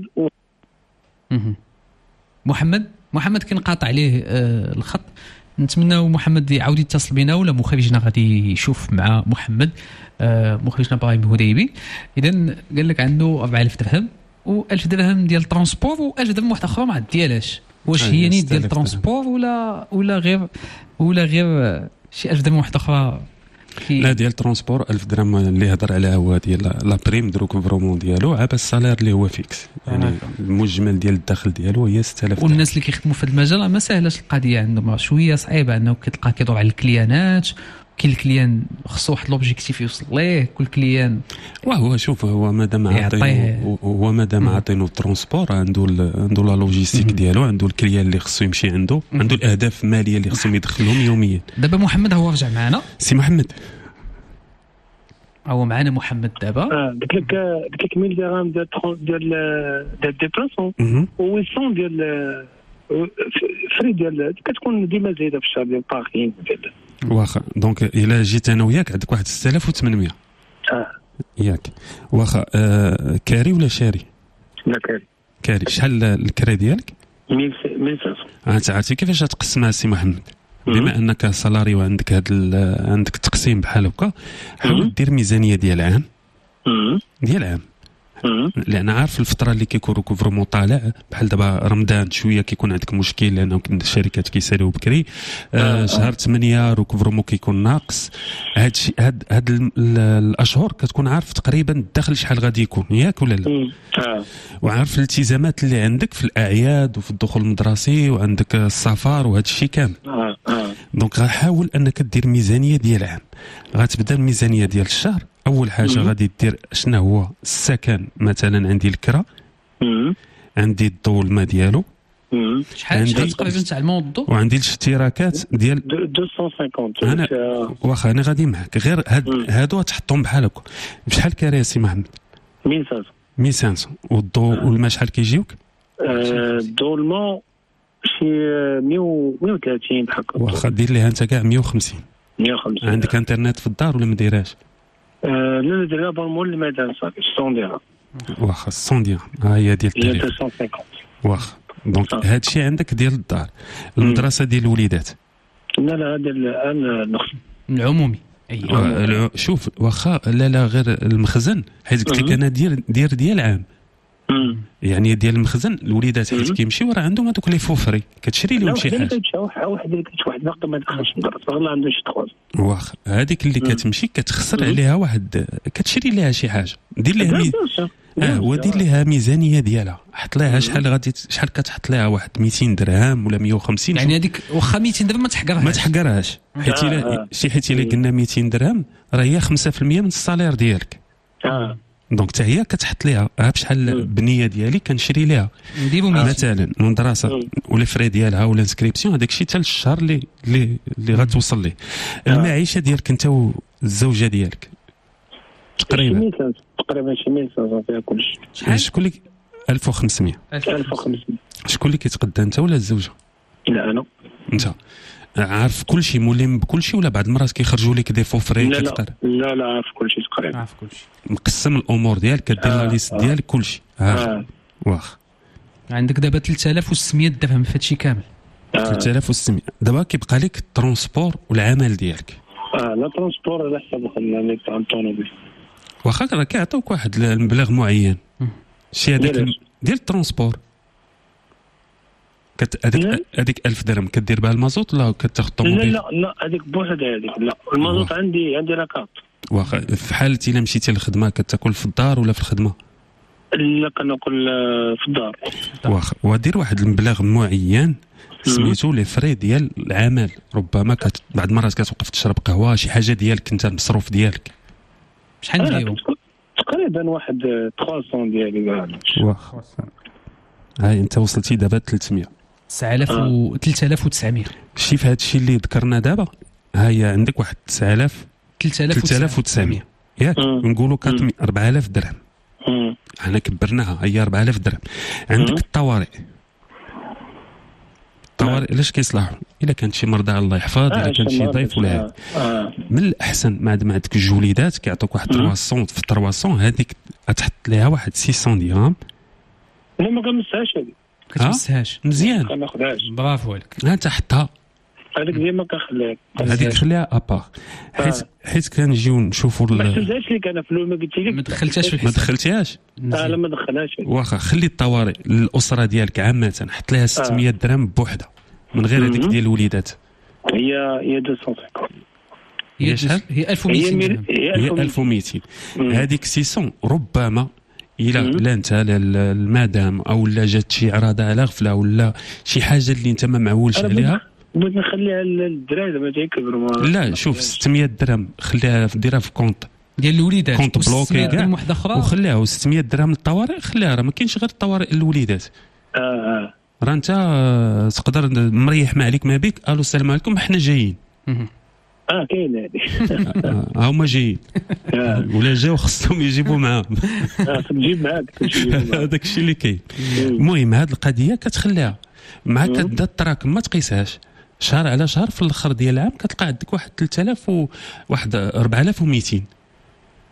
محمد كنقاطع عليه الخط. نتمنى محمد يعاود يتصل بنا، ولا مخرجنا غادي يشوف مع محمد، مخرجنا ابراهيم هديبي. اذا قال لك عنده 4000 درهم و1000 درهم ديال الترونسبور و1000 درهم واحده اخرى ما ديالهاش. واش هي نيت ديال الترونسبور ولا غير شي 1000 درهم واحده اخرى؟ لا ديال الترونسبور 1000 درهم اللي هضر عليها هو ديال لا بريم درو كوفرومون ديالو، عا السالير اللي هو فيكس. يعني المجمل ديال الدخل ديالو هي 6000. والناس اللي كيخدموا في هذا المجال ما سهلاش القضيه عندهم، شويه صعيبه انه كتلقى كيدور على الكليانات. كل كليان خصو واحد لوبجيكتيف يوصل ليه. كل كليان وهو شوف هو مادام عاطينو الترونسبور عنده لا لوجيستيك ديالو، عنده الكليان اللي خصو يمشي عنده الاهداف الماليه اللي خصهم يدخلهم يوميا. دابا محمد هو رجع معنا. سي محمد هو معنا محمد دابا. قلت لك 1000 درهم ديال ديبلاسمون و100 ديال فري ديال كتكون ديما زايده في الشهر ديال الباغين ديال. واخا دونك الا جيت انا وياك عندك واحد 6800 ياك واخا كاري ولا شاري؟ لا كاري. شحال الكرا ديالك؟ 1500. عرفتي كيفاش تقسمها سي محمد؟ بما انك سالاري وعندك عندك التقسيم بحال هكا، حاول دير ميزانيه ديال عام لان عارف الفتره اللي كيكونوا فريمون طالع بحال دابا رمضان شويه كيكون عندك مشكل لانه الشركات كيساليو بكري. شهر 8 روك فريمون كيكون ناقص. هاد الاشهر كتكون عارف تقريبا الدخل شحال غادي يكون، ياك ولا لا؟ وعارف الالتزامات اللي عندك في الاعياد وفي الدخول المدرسي وعندك السفر وهذا الشيء كامل. دونك غنحاول انك دير ميزانيه ديال عام. غتبدا الميزانيه ديال الشهر. اول حاجه غادي دير شنو هو السكن، مثلا عندي الكرا، عندي الضو الماء ديالو، شحال تقريبا تاع الماء والضو، وعندي الاشتراكات ديال 250. انا واخا انا غادي معك، غير هادو تحطهم بحال هكا. بشحال كراسي محمد؟ 1500. والضو والماء شحال كيجيوك؟ الضو الماء شي 130 بحال هكا. واخا دير ليها انت كاع 150. عندك انترنت في الدار ولا ما دايرهاش؟ لا ديرها بالمول المدان صافي 100 درهم. واخا 100 درهم هي ديال التاريخ. 250. واخا دونك هذا الشيء عندك ديال الدار. المدرسه ديال الوليدات؟ لا هذا النقص العمومي. ايوه شوف واخا لا غير المخزن، حيت قلت لك انا ديال عام. يعني ديال المخزن الوليدات حيت كيمشيو راه عندهم هذوك لي فوفري كتشري لهم شي حاجه. واحد باقي ما دخلش المدرسه والله عنده شي تخوز. واخا هذيك اللي كتمشي كتخسر عليها واحد، كتشري لها شي حاجه، دير لها ودير لها ميزانيه ديالها. حط لها شحال كتحط لها واحد 200 درهم ولا 150. يعني هذيك واخا 200 درهم ما تحقرهاش حيت الا قلنا 200 درهم راه هي 5% من الصالير ديالك. دونك حتى هي كتحط ليها بشحال البنيه ديالي كنشري ليها مثلا المدرسه ولا فري ديالها ولا انسكريبسيون، هذاك الشيء حتى للشهر اللي غتوصل ليه. المعيشه ديالك انت والزوجه ديالك تقريبا شي 1500 فيها كلشي. شكون اللي 1500 شكون اللي كيتقدى انت ولا الزوجه؟ لا انا. انت عارف كل شيء ملم بكل شيء ولا بعض المرات كيخرجوا لك دي فوفري؟ لا عارف كل شيء تقريبا. عارف كل شيء، مقسم الامور ديالك، كدير لا ليست ديالك كل شيء. واخ عندك دابا 3600 درهم في هادشي كامل. 3600. دابا كيبقى لك الترونسبور والعمل ديالك. لا ترونسبور على حسب خلينا تاع الطوموبيل. واخا راه كيعطيوك واحد المبلغ معين شي هذاك ديال الترونسبور. هذيك 1000 درهم كدير بها المازوت ولا كتاخذ الطوموبيل؟ لا هذيك بوحدها هذيك. لا المازوت عندي لاكارت. واخا في حالة الا مشيتي للخدمه كتاكل في الدار ولا في الخدمه؟ لا كناكل في الدار. واخا ودير واحد المبلغ معين سميتو لي فري ديال العمل. ربما بعض المرات كتوقف تشرب قهوه شي حاجه ديالك انت المصروف ديالك. شحال نديرو؟ تقريبا واحد 300 ديالي. واخا هاي انت وصلتي دابا 300. 3900. شي في هذا الشيء اللي ذكرنا دابا هي عندك واحد 3900 ياك نقولوا 4000 درهم. احنا كبرناها هي 4000 درهم. عندك الطوارئ علاش كيصلحوا؟ الا كانت شي مرضى الله يحفظ، الا كان شي ضيف ولا من الاحسن ما عندك الجوليدات كيعطوك واحد 300. في 300 هذيك تحط ليها واحد 600 درهم. لا ما كنمسهاش هذيك. كتمسهاش مزيان ما ناخذهاش. برافو عليك. انت حطها هذيك ديما كنخليها. هذيك خليها ابار حيت كنجيو نشوفوا ما حسبتهاش لك انا في الاول ما قلت لك ما دخلتهاش في الحساب. ما دخلتيهاش؟ لا ما دخلهاش. واخا خلي الطوارئ للاسره ديالك عامه حط لها 600 درهم بوحده من غير هذيك ديال الوليدات. هي 250. هي شحال؟ هي 1200. هي 1200. هذيك 600 ربما لا انت المدام او لا جات شي عراضه على غفله ولا شي حاجه اللي انت ما معولش عليها. بغيت نخليها للدراري زعما تيكبروا. لا شوف 600 درهم خليها ديرها في كونط ديال الوليدات، كونط بلوكي كاع وخليها، و600 درهم للطوارئ خليها. راه ما كاينش غير الطوارئ للوليدات. راه انت تقدر مريح ما عليك ما بك. الو السلام عليكم حنا جايين. كاين هذه. هما جايين ولا جاو خصهم يجيبوا معاهم. تجيب معاك هذاك الشيء اللي كاين. المهم هذه القضيه كتخليها معك كتبدا التراكم ما تقيسهاش شهر على شهر. في الاخر ديال العام كتلقى عندك واحد 3000 وواحد 4200.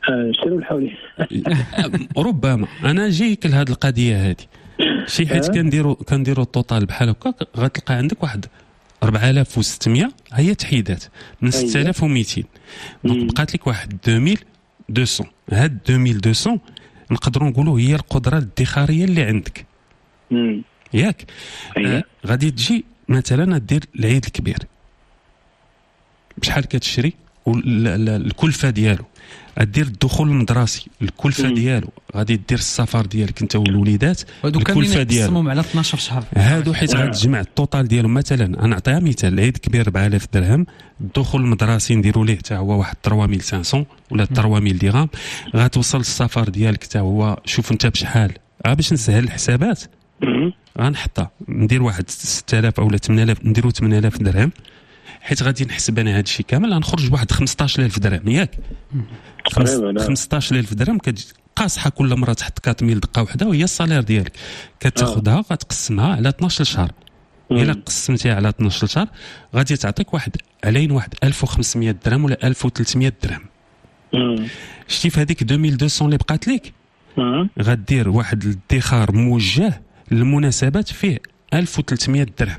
شنو الحولي؟ ربما انا جايك لهذه القضيه هذه شي حيت كنديروا التوتال بحال هكا غتلقى عندك واحد 4600 هي تحيدات من 6200 دونك بقات لك واحد 2200. هاد 2200 نقدروا نقولوا هي القدره الادخاريه اللي عندك ياك. غادي تجي مثلا دير العيد الكبير بشحال كتشري والكلفه ديالو، دير الدخول المدرسي الكلفه ديالو، غادي دير السفر ديالك انت والوليدات الكلفه ديالو على 12 شهر هادو، حيت غتجمع التوتال ديالو. مثلا انا نعطيها مثال، العيد كبير 4000 درهم، الدخول المدرسي نديروا ليه حتى هو واحد 3500 ولا 3000 درهم، غتوصل السفر ديالك حتى هو شوف انت بشحال. باش نسهل الحسابات غنحطها ندير واحد 6000 او 8000، نديروا 8000 درهم حيت غادي نحسب انا هذا الشيء كامل غنخرج بواحد 15000 درهم ياك. 15000 درهم قاصحه كل مره تحط 4000 دقه وحده وهي الصالير ديالك كتاخذها غتقسمها على 12 شهر. الا قسمتيها على 12 شهر غادي تعطيك واحد 1500 درهم ولا 1300 درهم. شتي في هذيك 2200 اللي بقات لك غدير واحد الادخار موجه للمناسبات فيه 1300 درهم.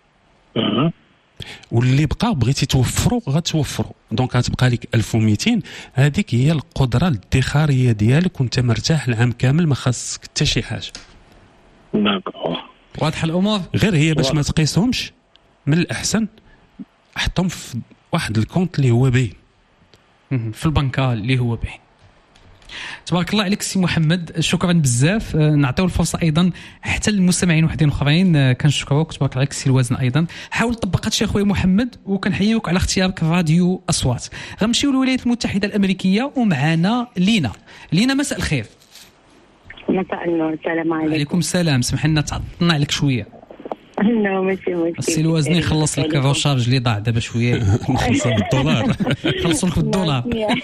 واللي بقى بغيتي توفروا غتوفروا، دونك غتبقى لك 1200. هذيك هي القدره الادخاريه ديالك وانت مرتاح العام كامل ما خاصك حتى شي حاجه. واضحه الامور. غير هي باش ما تقيسهمش من الاحسن حطهم في واحد الكونت اللي هو باين في البنكه اللي هو باين. تبارك الله عليك سي محمد، شكرا بزاف. نعطيو الفرصه ايضا حتى للمستمعين وحدين اخرين. كنشكروك. تبارك الله عليك سي الوزن ايضا. حاول طبق هادشي اخويا محمد، وكنحييوك على اختيارك راديو اصوات. غنمشيو للولايات المتحده الامريكيه ومعنا لينا. مساء الخير. مساء النور. السلام عليكم. وعليكم السلام. سمح لنا تعطلنا عليك شويه. لا ماشي مشكل. السي الوزني خلص لك الروشارج اللي ضاع دابا شويه. نخلصوا بالدولار. خلصوا لك بالدولار.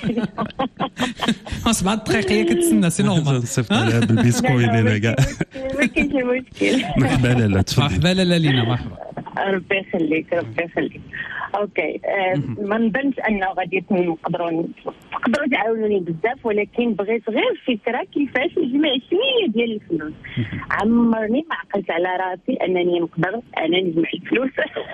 7 دقائق هي كتسنى سي نورمال. نصيفط عليها بالبيسكوين انا كاع. ما كاينش مشكل. مرحبا لاله تفضل. مرحبا لاله لينا. مرحبا. ربي يخليك ربي يخليك. اوكي ما نظنش انه غادي تقدروا تعاونوني بزاف، ولكن بغيت غير فكره كيفاش نجمع شويه ديال الفلوس. عمرني ما عقلت على راسي انني نقدر انا نجمع الفلوس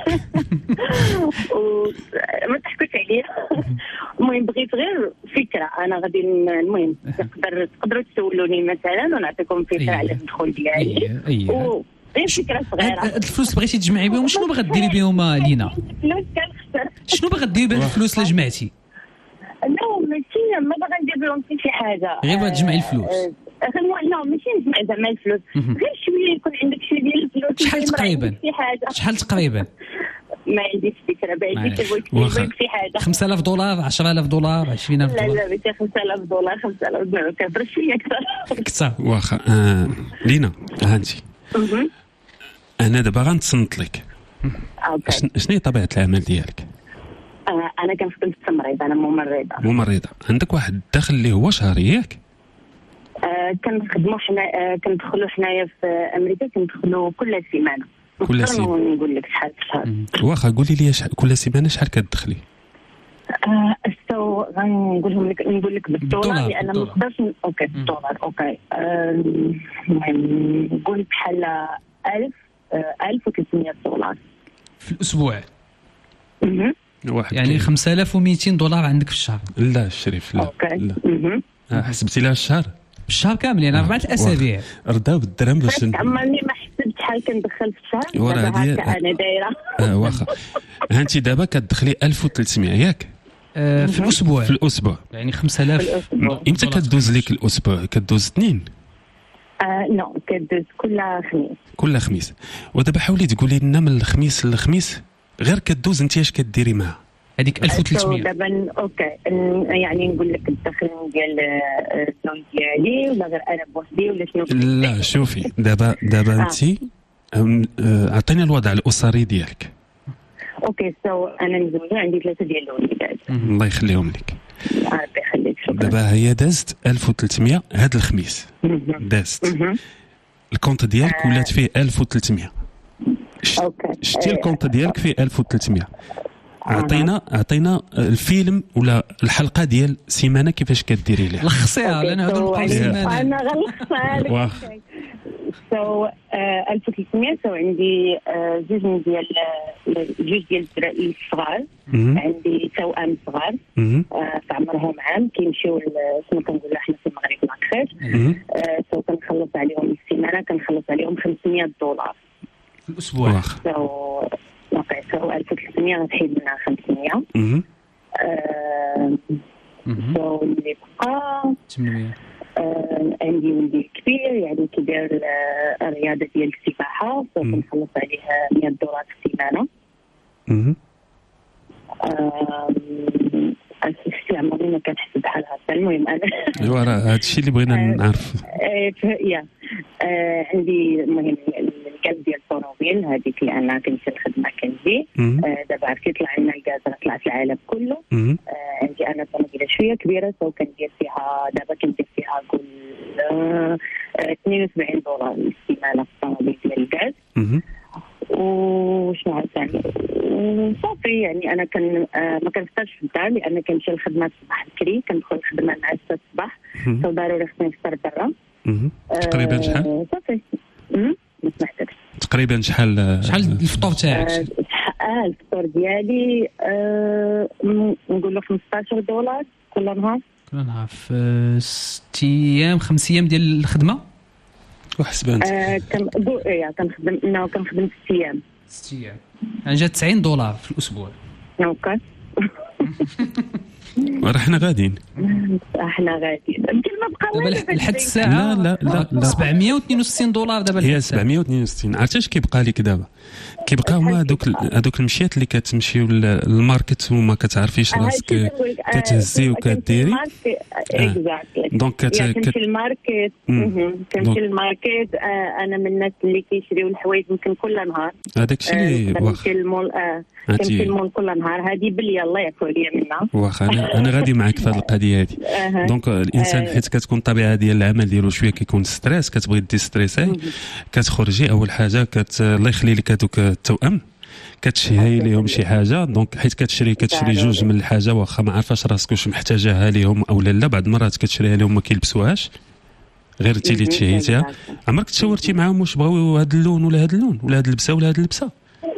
وما تحكوش عليا. المهم بغيت غير فكره. انا غادي المهم تقدروا تسولوني مثلا ونعطيكم فكره على الدخول ديالي. فكره صغيره. الفلوس بغيتي تجمعي بهم، شنو باغا ديري بهم لينا؟ الفلوس كنخسر. شنو باغا ديري بالفلوس اللي جمعتي؟ لا ماشي ما باغا ندير لهم شي حاجه، غير بغا تجمعي الفلوس. لا ماشي نجمع زعما الفلوس، غير شويه يكون عندك شويه ديال الفلوس. شحال تقريبا؟ ما عنديش فكره. بعيد بغيت شي حاجه. 5000 دولار، 10000 دولار، 20000 دولار؟ لا بغيت 5000 دولار. 5000 دولار كثر شويه اكثر. واخا لينا هانتي انا دابا غنتصنت لك. شنو هي طبيعه العمل ديالك؟ انا كنخدم في التمريض. انا ممرضه. عندك واحد الدخل اللي هو شهري ياك؟ كندخلوا حنايا في امريكا كندخلوا كل سيمانه. كل سيمانه نقول لك شحال في الشهر. واخا قولي لي كل سيمانه شحال كتدخلي؟ غنقول لك بالدولار لان ما نقدرش. اوكي بالدولار. اوكي المهم نقول بحال 1300 دولار في الاسبوع. يعني 5200 دولار عندك في الشهر. لا الشريف لا. اوكي حسبتي لها الشهر كامل يعني 4 أسابيع. رداو بالدرهم باش عمرني ما حسبت شحال كندخل في الشهر. دابا هكا انا دايره. واخا هانتي دابا كتدخلي 1300 ياك في الاسبوع. يعني 5000. امتى كدوز لك الاسبوع؟ كدوز اثنين؟ نو كدوز كل خميس. ودابا حاولي تقولي لنا من الخميس للخميس غير كدوز انت اش كديري معها هذيك 1300. دابا اوكي يعني نقول لك الدخل ديال الزوج ديالي ولا غير انا بوحدي ولا شنو؟ لا شوفي دابا انت عطيني الوضع الاسري ديالك. اوكي انا مزوجه عندي 3 ديال الوليدات. الله يخليهم لك. ربي يخليك. شكرا. دابا هي دازت 1300 هذا الخميس. دازت الكونت ديالك ولات فيه 1300. اوكي شتي الكونت ديالك فيه 1300. عطينا الفيلم ولا الحلقه ديال سيمانه كيفاش كديري ليها لخصيها لان هذا نبقاو سيمانه انا غلطتها لك. سو 1300 سو عندي جوج ديال الدراري الصغار، عندي توأم صغار في عمرهم عام كيمشيو شنو كنقولوا حنا في المغرب لاكريش. سو كنخلص عليهم السيمانه كنخلص عليهم $500 في الاسبوع. سو 1300 غتحيد منها 500. سو اللي بقى 800. عندي ولدي كبير يعني كيدير الرياضه ديال السباحه، سو كنخلص عليه $100 في السيمانه. شفتي عمري ما كنحسب بحال هكا. المهم انا ايوا راه هذا الشيء اللي بغينا نعرف. عندي المهم القلب ديال الطوموبيل هذيك اللي انا كنمشي الخدمه كنجي. دابا عرفتي طلع لنا الغاز طلع في العالم كله. عندي انا طوموبيله شويه كبيره، سو كندير فيها دابا كندير فيها كل $72 السيمانه في الطوموبيل ديال الغاز. وشنو عاد ثاني صافي يعني انا ما كنفطرش في الدار لان كنمشي للخدمه الصباح بكري، كندخل الخدمه مع 6 الصباح، سو ضروري خصني نفطر برا. تقريبا شحال؟ صافي ما سمحتكش. تقريبا شحال الفطور تاعك؟ الفطور ديالي نقول له $15 كل نهار. كل نهار في 6 ايام 5 ايام ديال الخدمه. وحسب انت كنخدم 6 ايام. 6 ايام يعني جات $90 في الاسبوع. اوكي. احنا غاديين يمكن ما بقى لحد الساعه. لا $762 دابا. هي 762. عرفتي اش كيبقى لك دابا؟ كيبقى هما هذوك المشيات اللي كتمشيو للماركت وما كتعرفيش راسك كتهزي وكديري. دونك كنمشي للماركت. كنمشي للماركت. انا من الناس اللي كيشريو الحوايج يمكن كل نهار. هذاك الشيء اللي كنمشي للمول. كنمشي للمول كل نهار. هذه بلي الله يعفو عليا منها. واخا انا غادي معك في هذه القضيه هذه. دونك الانسان حيت كتكون الطبيعه ديال العمل ديالو شويه كيكون ستريس، كتبغي ديستريسي، كتخرجي اول حاجه الله يخلي لك هذوك التوأم كتشهي لهم شي حاجه. دونك حيت كتشري جوج من الحاجه واخا ما عارفاش راسك واش محتاجاها لهم او لا. بعض المرات كتشريها لهم ما كيلبسوهاش غير انت اللي تشهيتيها. عمرك تشاورتي معاهم واش بغاو هذا اللون ولا هذا اللون ولا هذه اللبسه ولا هذه اللبسه؟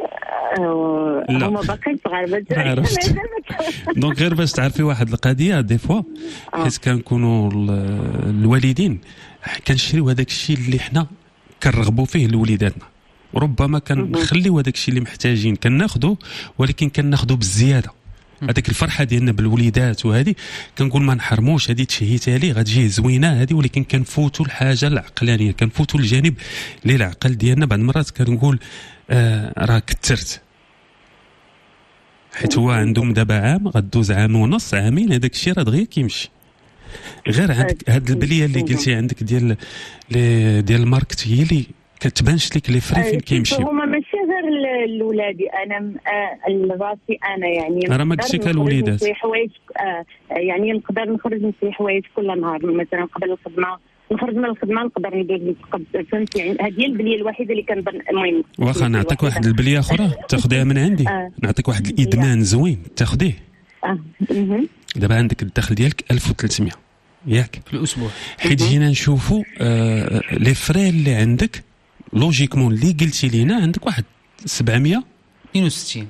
لا هما باقيين صغار. عرفت. دونك غير باش تعرفي واحد القضيه دي فوا حيت كنكونوا الوالدين كنشريو هذاك الشيء اللي حنا كنرغبوا فيه لوليداتنا، وربما كنخليو هذاك الشيء اللي محتاجين كناخذوه، ولكن كناخذوه بالزياده. هذيك الفرحه ديالنا بالوليدات وهذه كنقول ما نحرموش، هذه تشهيتها لي غتجي زوينه هذه، ولكن كنفوتوا الحاجه العقلانيه، كنفوتوا الجانب اللي العقل ديالنا بعض المرات كنقول راه كثرت، حيت هو عندهم دابا عام غدوز عام ونص عامين، هذاك الشيء راه دغيا كيمشي. غير عندك هاد البليه اللي قلتي عندك ديال الماركت هي اللي كتبانش لك لي فري فين كيمشيو. هما ماشي غير لولادي، انا لراسي انا يعني راه ما قلتش كالوليدات حوايج. يعني نقدر نخرج نشري حوايج كل نهار، مثلا قبل الخدمه نخرج من الخدمه نقدر ندير فهمتي. يعني هذه البليه الوحيده اللي كنظن المهم. واخا نعطيك واحد البليه اخرى تاخذيها من عندي. نعطيك واحد الادمان زوين تاخذيه. دابا عندك الدخل ديالك 1300 ياك في الاسبوع، حيت جينا نشوفوا لي فري اللي عندك لوجيكمون اللي قلتي لينا عندك واحد $780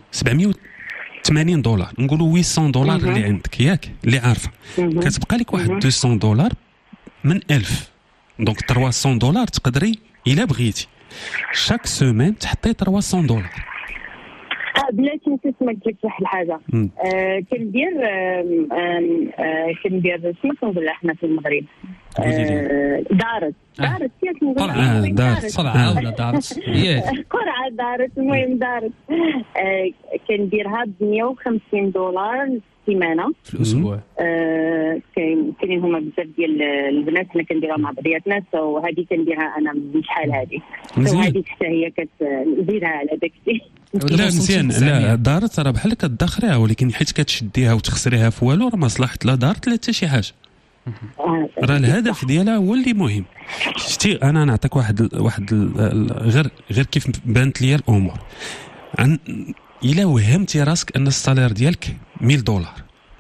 نقولوا $800 اللي عندك ياك اللي عارفه، كتبقى لك واحد $200 من 1000. دونك $300 تقدري الا بغيتي شاك سيمين تحطي $300. بلاتي نسيت ما قلت واحد الحاجه. كندير شنو كنقول احنا في المغرب دارت ياك نقول دارت قرعه ولا دارت قرعه دارت. المهم دارت كنديرها $150 السيمانه في الاسبوع. كاينين هما بزاف ديال البنات حنا كنديرها مع بعضياتنا، وهذه كنديرها انا بشحال هذه، وهذه حتى هي كتزيدها على داك الشيء. لا مزيان. لا دارت راه بحال كتدخريها، ولكن حيت كتشديها وتخسريها في والو راه مصلحه لا دارت لا حتى شي حاجه. راه الهدف ديالها هو اللي مهم. شتي انا نعطيك واحد غير كيف بانت لي الامور. الا وهمتي راسك ان السالير ديالك $1000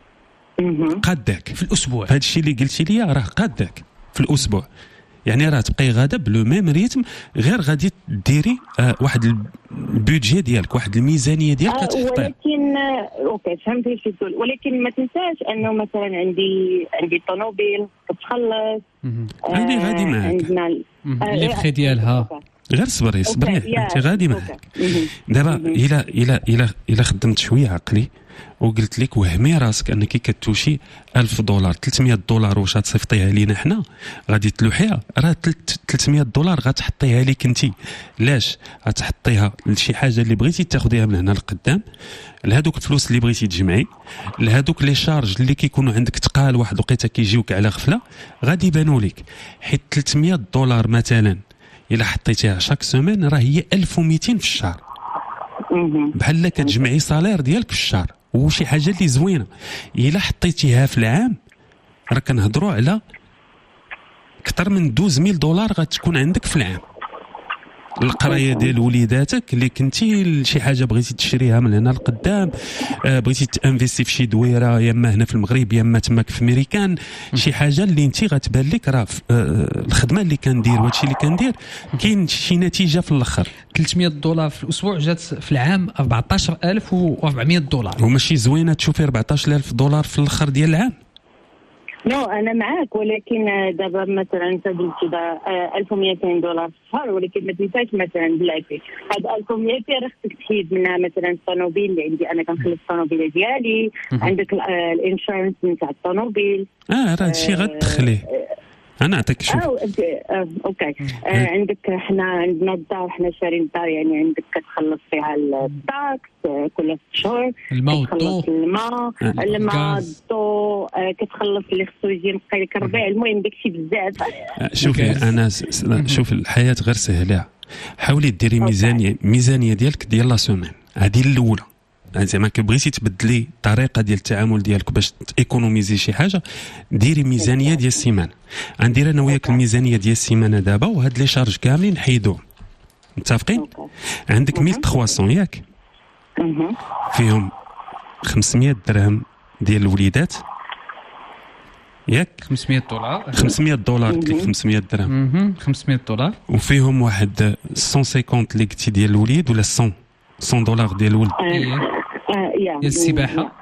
قادك في الاسبوع، هذا الشيء اللي قلتي لي راه قادك في الاسبوع، يعني راه تبقاي غادا بلو ميم ريتم، غير غادي ديري واحد البودجي ديالك، واحد الميزانيه ديالك كتحطيها. ولكن اوكي فهمت ايش تقول، ولكن ما تنساش انه مثلا عندي طوموبيل كتخلص، غادي معاك عندنا لي بخي ديالها، غير صبري انت غادي معاك. دابا الا خدمت شويه عقلي وقلت لك وهمي راسك انك كتوشي $1000 $300 واش غتصيفطيها لينا حنا غادي تلوحيها، راه $300 غتحطيها ليك انت. لاش غتحطيها لشي حاجه اللي بغيتي تاخذيها من هنا لقدام، لهذوك الفلوس اللي بغيتي تجمعي، لهذوك لي شارج اللي كيكونوا عندك تقال واحد الوقيته كيجيوك على غفله غادي يبانوا لك. حيت $300 مثلا الا حطيتيها شاك سيمين راه هي 1200 في الشهر، بحال كتجمعي صالير ديالك في الشهر. وشي حاجه اللي زوينه الا حطيتيها في العام راه كنهضروا على اكثر من $12,000 غتكون عندك في العام. القرايه ديال وليداتك اللي كنتي شي حاجه بغيتي تشريها من هنا لقدام، بغيتي تانفيستي في شي دويره يا اما هنا في المغرب يا اما تماك في امريكان، شي حاجه اللي انت غتبان لك راه الخدمه اللي كندير وهادشي اللي كندير كاين شي نتيجه في الاخر. $300 في الاسبوع جات في العام $14,400. وماشي زوينه تشوفي $14,000 في الاخر ديال العام؟ انا معاك، ولكن دابا مثلا انت قلت كذا $1200 في الشهر، ولكن ما تنساش مثلا بلاتي هاد 1200 راه خصك تحيد منها مثلا الطوموبيل اللي عندي انا كنخلص الطوموبيل ديالي، عندك الانشورنس نتاع الطوموبيل راه هادشي غتدخليه. انا نعطيك شوف اوكي عندك حنا عندنا الدار، حنا شارين الدار، يعني عندك كتخلص فيها التاكس كل 6 شهور، الماء الماء الضو، كتخلص اللي خصو يجي نقي لك الربيع، المهم داكشي بزاف. شوفي انا شوف الحياه غير سهله، حاولي ديري ميزانيه ديالك ديال لا سومين، هذه الاولى. زعما كبغيتي تبدلي الطريقه ديال التعامل ديالك باش تيكونوميزي شي حاجه، ديري ميزانيه ديال السيمانه. غندير انا وياك الميزانيه ديال السيمانه دابا، وهاد لي شارج كاملين نحيدوهم. متفقين؟ عندك 1300 ياك؟ فيهم 500 درهم ديال الوليدات ياك؟ $500 قلت لك 500 درهم. $500 وفيهم واحد 150 اللي قلتي ديال الوليد، ولا $100 ديال الولد ديال السباحه،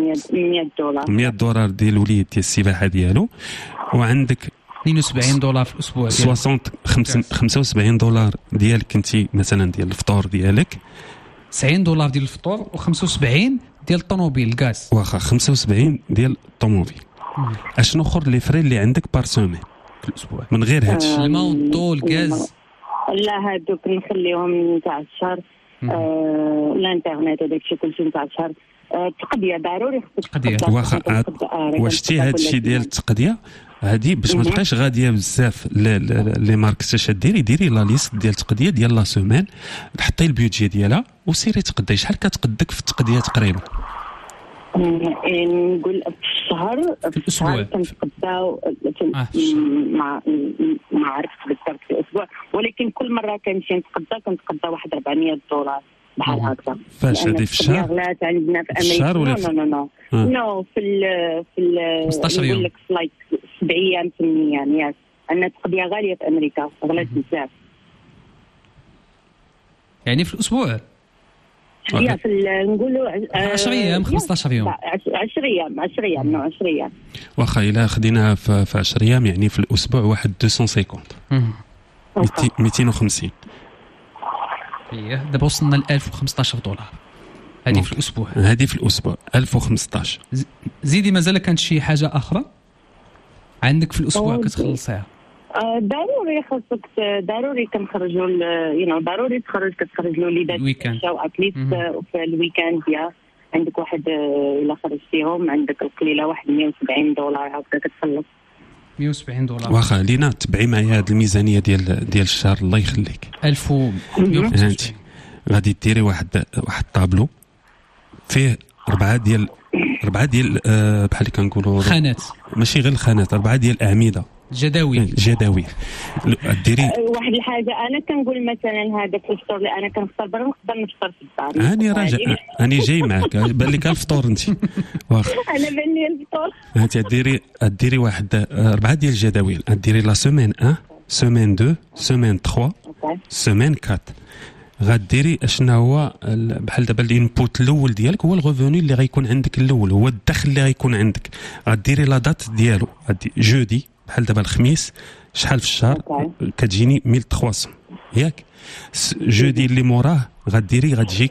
$100 ديال الوليد ديال السباحه ديالو، وعندك $72 في الاسبوع، $75 ديالك انت مثلا ديال الفطور ديالك، $90 ديال الفطور، و75 ديال الطوموبيل الغاز، واخا 75 ديال الطوموبيل. اشنو اخر لي فري اللي عندك بار سومين في الاسبوع من غير هادشي؟ الماء والضو الغاز لا هادوك نخليهم نتاع الشهر، الانترنت وداكشي كلشي نتاع الشهر. التقضيه ضروري خصك تقضيه. واخا واش تي هادشي ديال التقضيه هادي باش ما تبقاش غاديه بزاف لي ماركتاش ديري لا ليست ديال التقضيه ديال لا سومين، حطي البيدجي ديالها وسيري تقضي. شحال كتقدك في التقضيه تقريبا؟ نقول في الشهر كنتقداو ما عرفت بالضبط في الاسبوع، ولكن كل مره كنمشي كنتقدى واحد $400 بحال هكذا. فاش هذه في الشهر؟ اغلات عندنا في امريكا. الشهر ولا نو في 15 يوم، نقول لك لايك 7 ايام 8 ايام. ياس عندنا تقضيه غاليه في امريكا، اغلات بزاف. يعني في الاسبوع هي في نقولوا 10 ايام 15 يوم 10 ايام. واخا الا خديناها في 10 ايام يعني في الاسبوع واحد 250 250. دابا وصلنا ل $1015 هذه في الاسبوع. هذه في الاسبوع 1015. زيدي مازال كانت شي حاجه اخرى عندك في الاسبوع كتخلصيها؟ ضروري خاصك ضروري كنخرجوا ضروري كتخرج الوليدات يمشاو اتليست في الويكاند. عندك واحد الا خرجتيهم عندك القليله واحد $170 هكذا كتخلص $170. واخا لينا تبعي معايا هذه الميزانيه ديال الشهر الله يخليك. 1100 غادي ديري واحد طابلو فيه 4 ديال بحال كنقولوا خانات، ماشي غير الخانات، 4 ديال الاعمده جداول ديري واحد الحاجه انا كنقول مثلا هذاك الفطور اللي انا كنفطر برا نقدر نفطر في الدار. اني راجع اني جاي معك بان لك الفطور انت واخا انا بان لي الفطور. انت ديري واحد 4 ديال الجداول. ديري لا سيمين 1 سيمين 2 سيمين 3 سيمين 4. غديري اشنا هو بحال دابا الانبوت الاول ديالك هو الغوفوني اللي غيكون عندك الاول، هو الدخل اللي غيكون عندك. غديري لا دات ديالو جودي بحال دابا الخميس شحال في الشهر كتجيني 1300 ياك. جودي اللي موراه غتجيك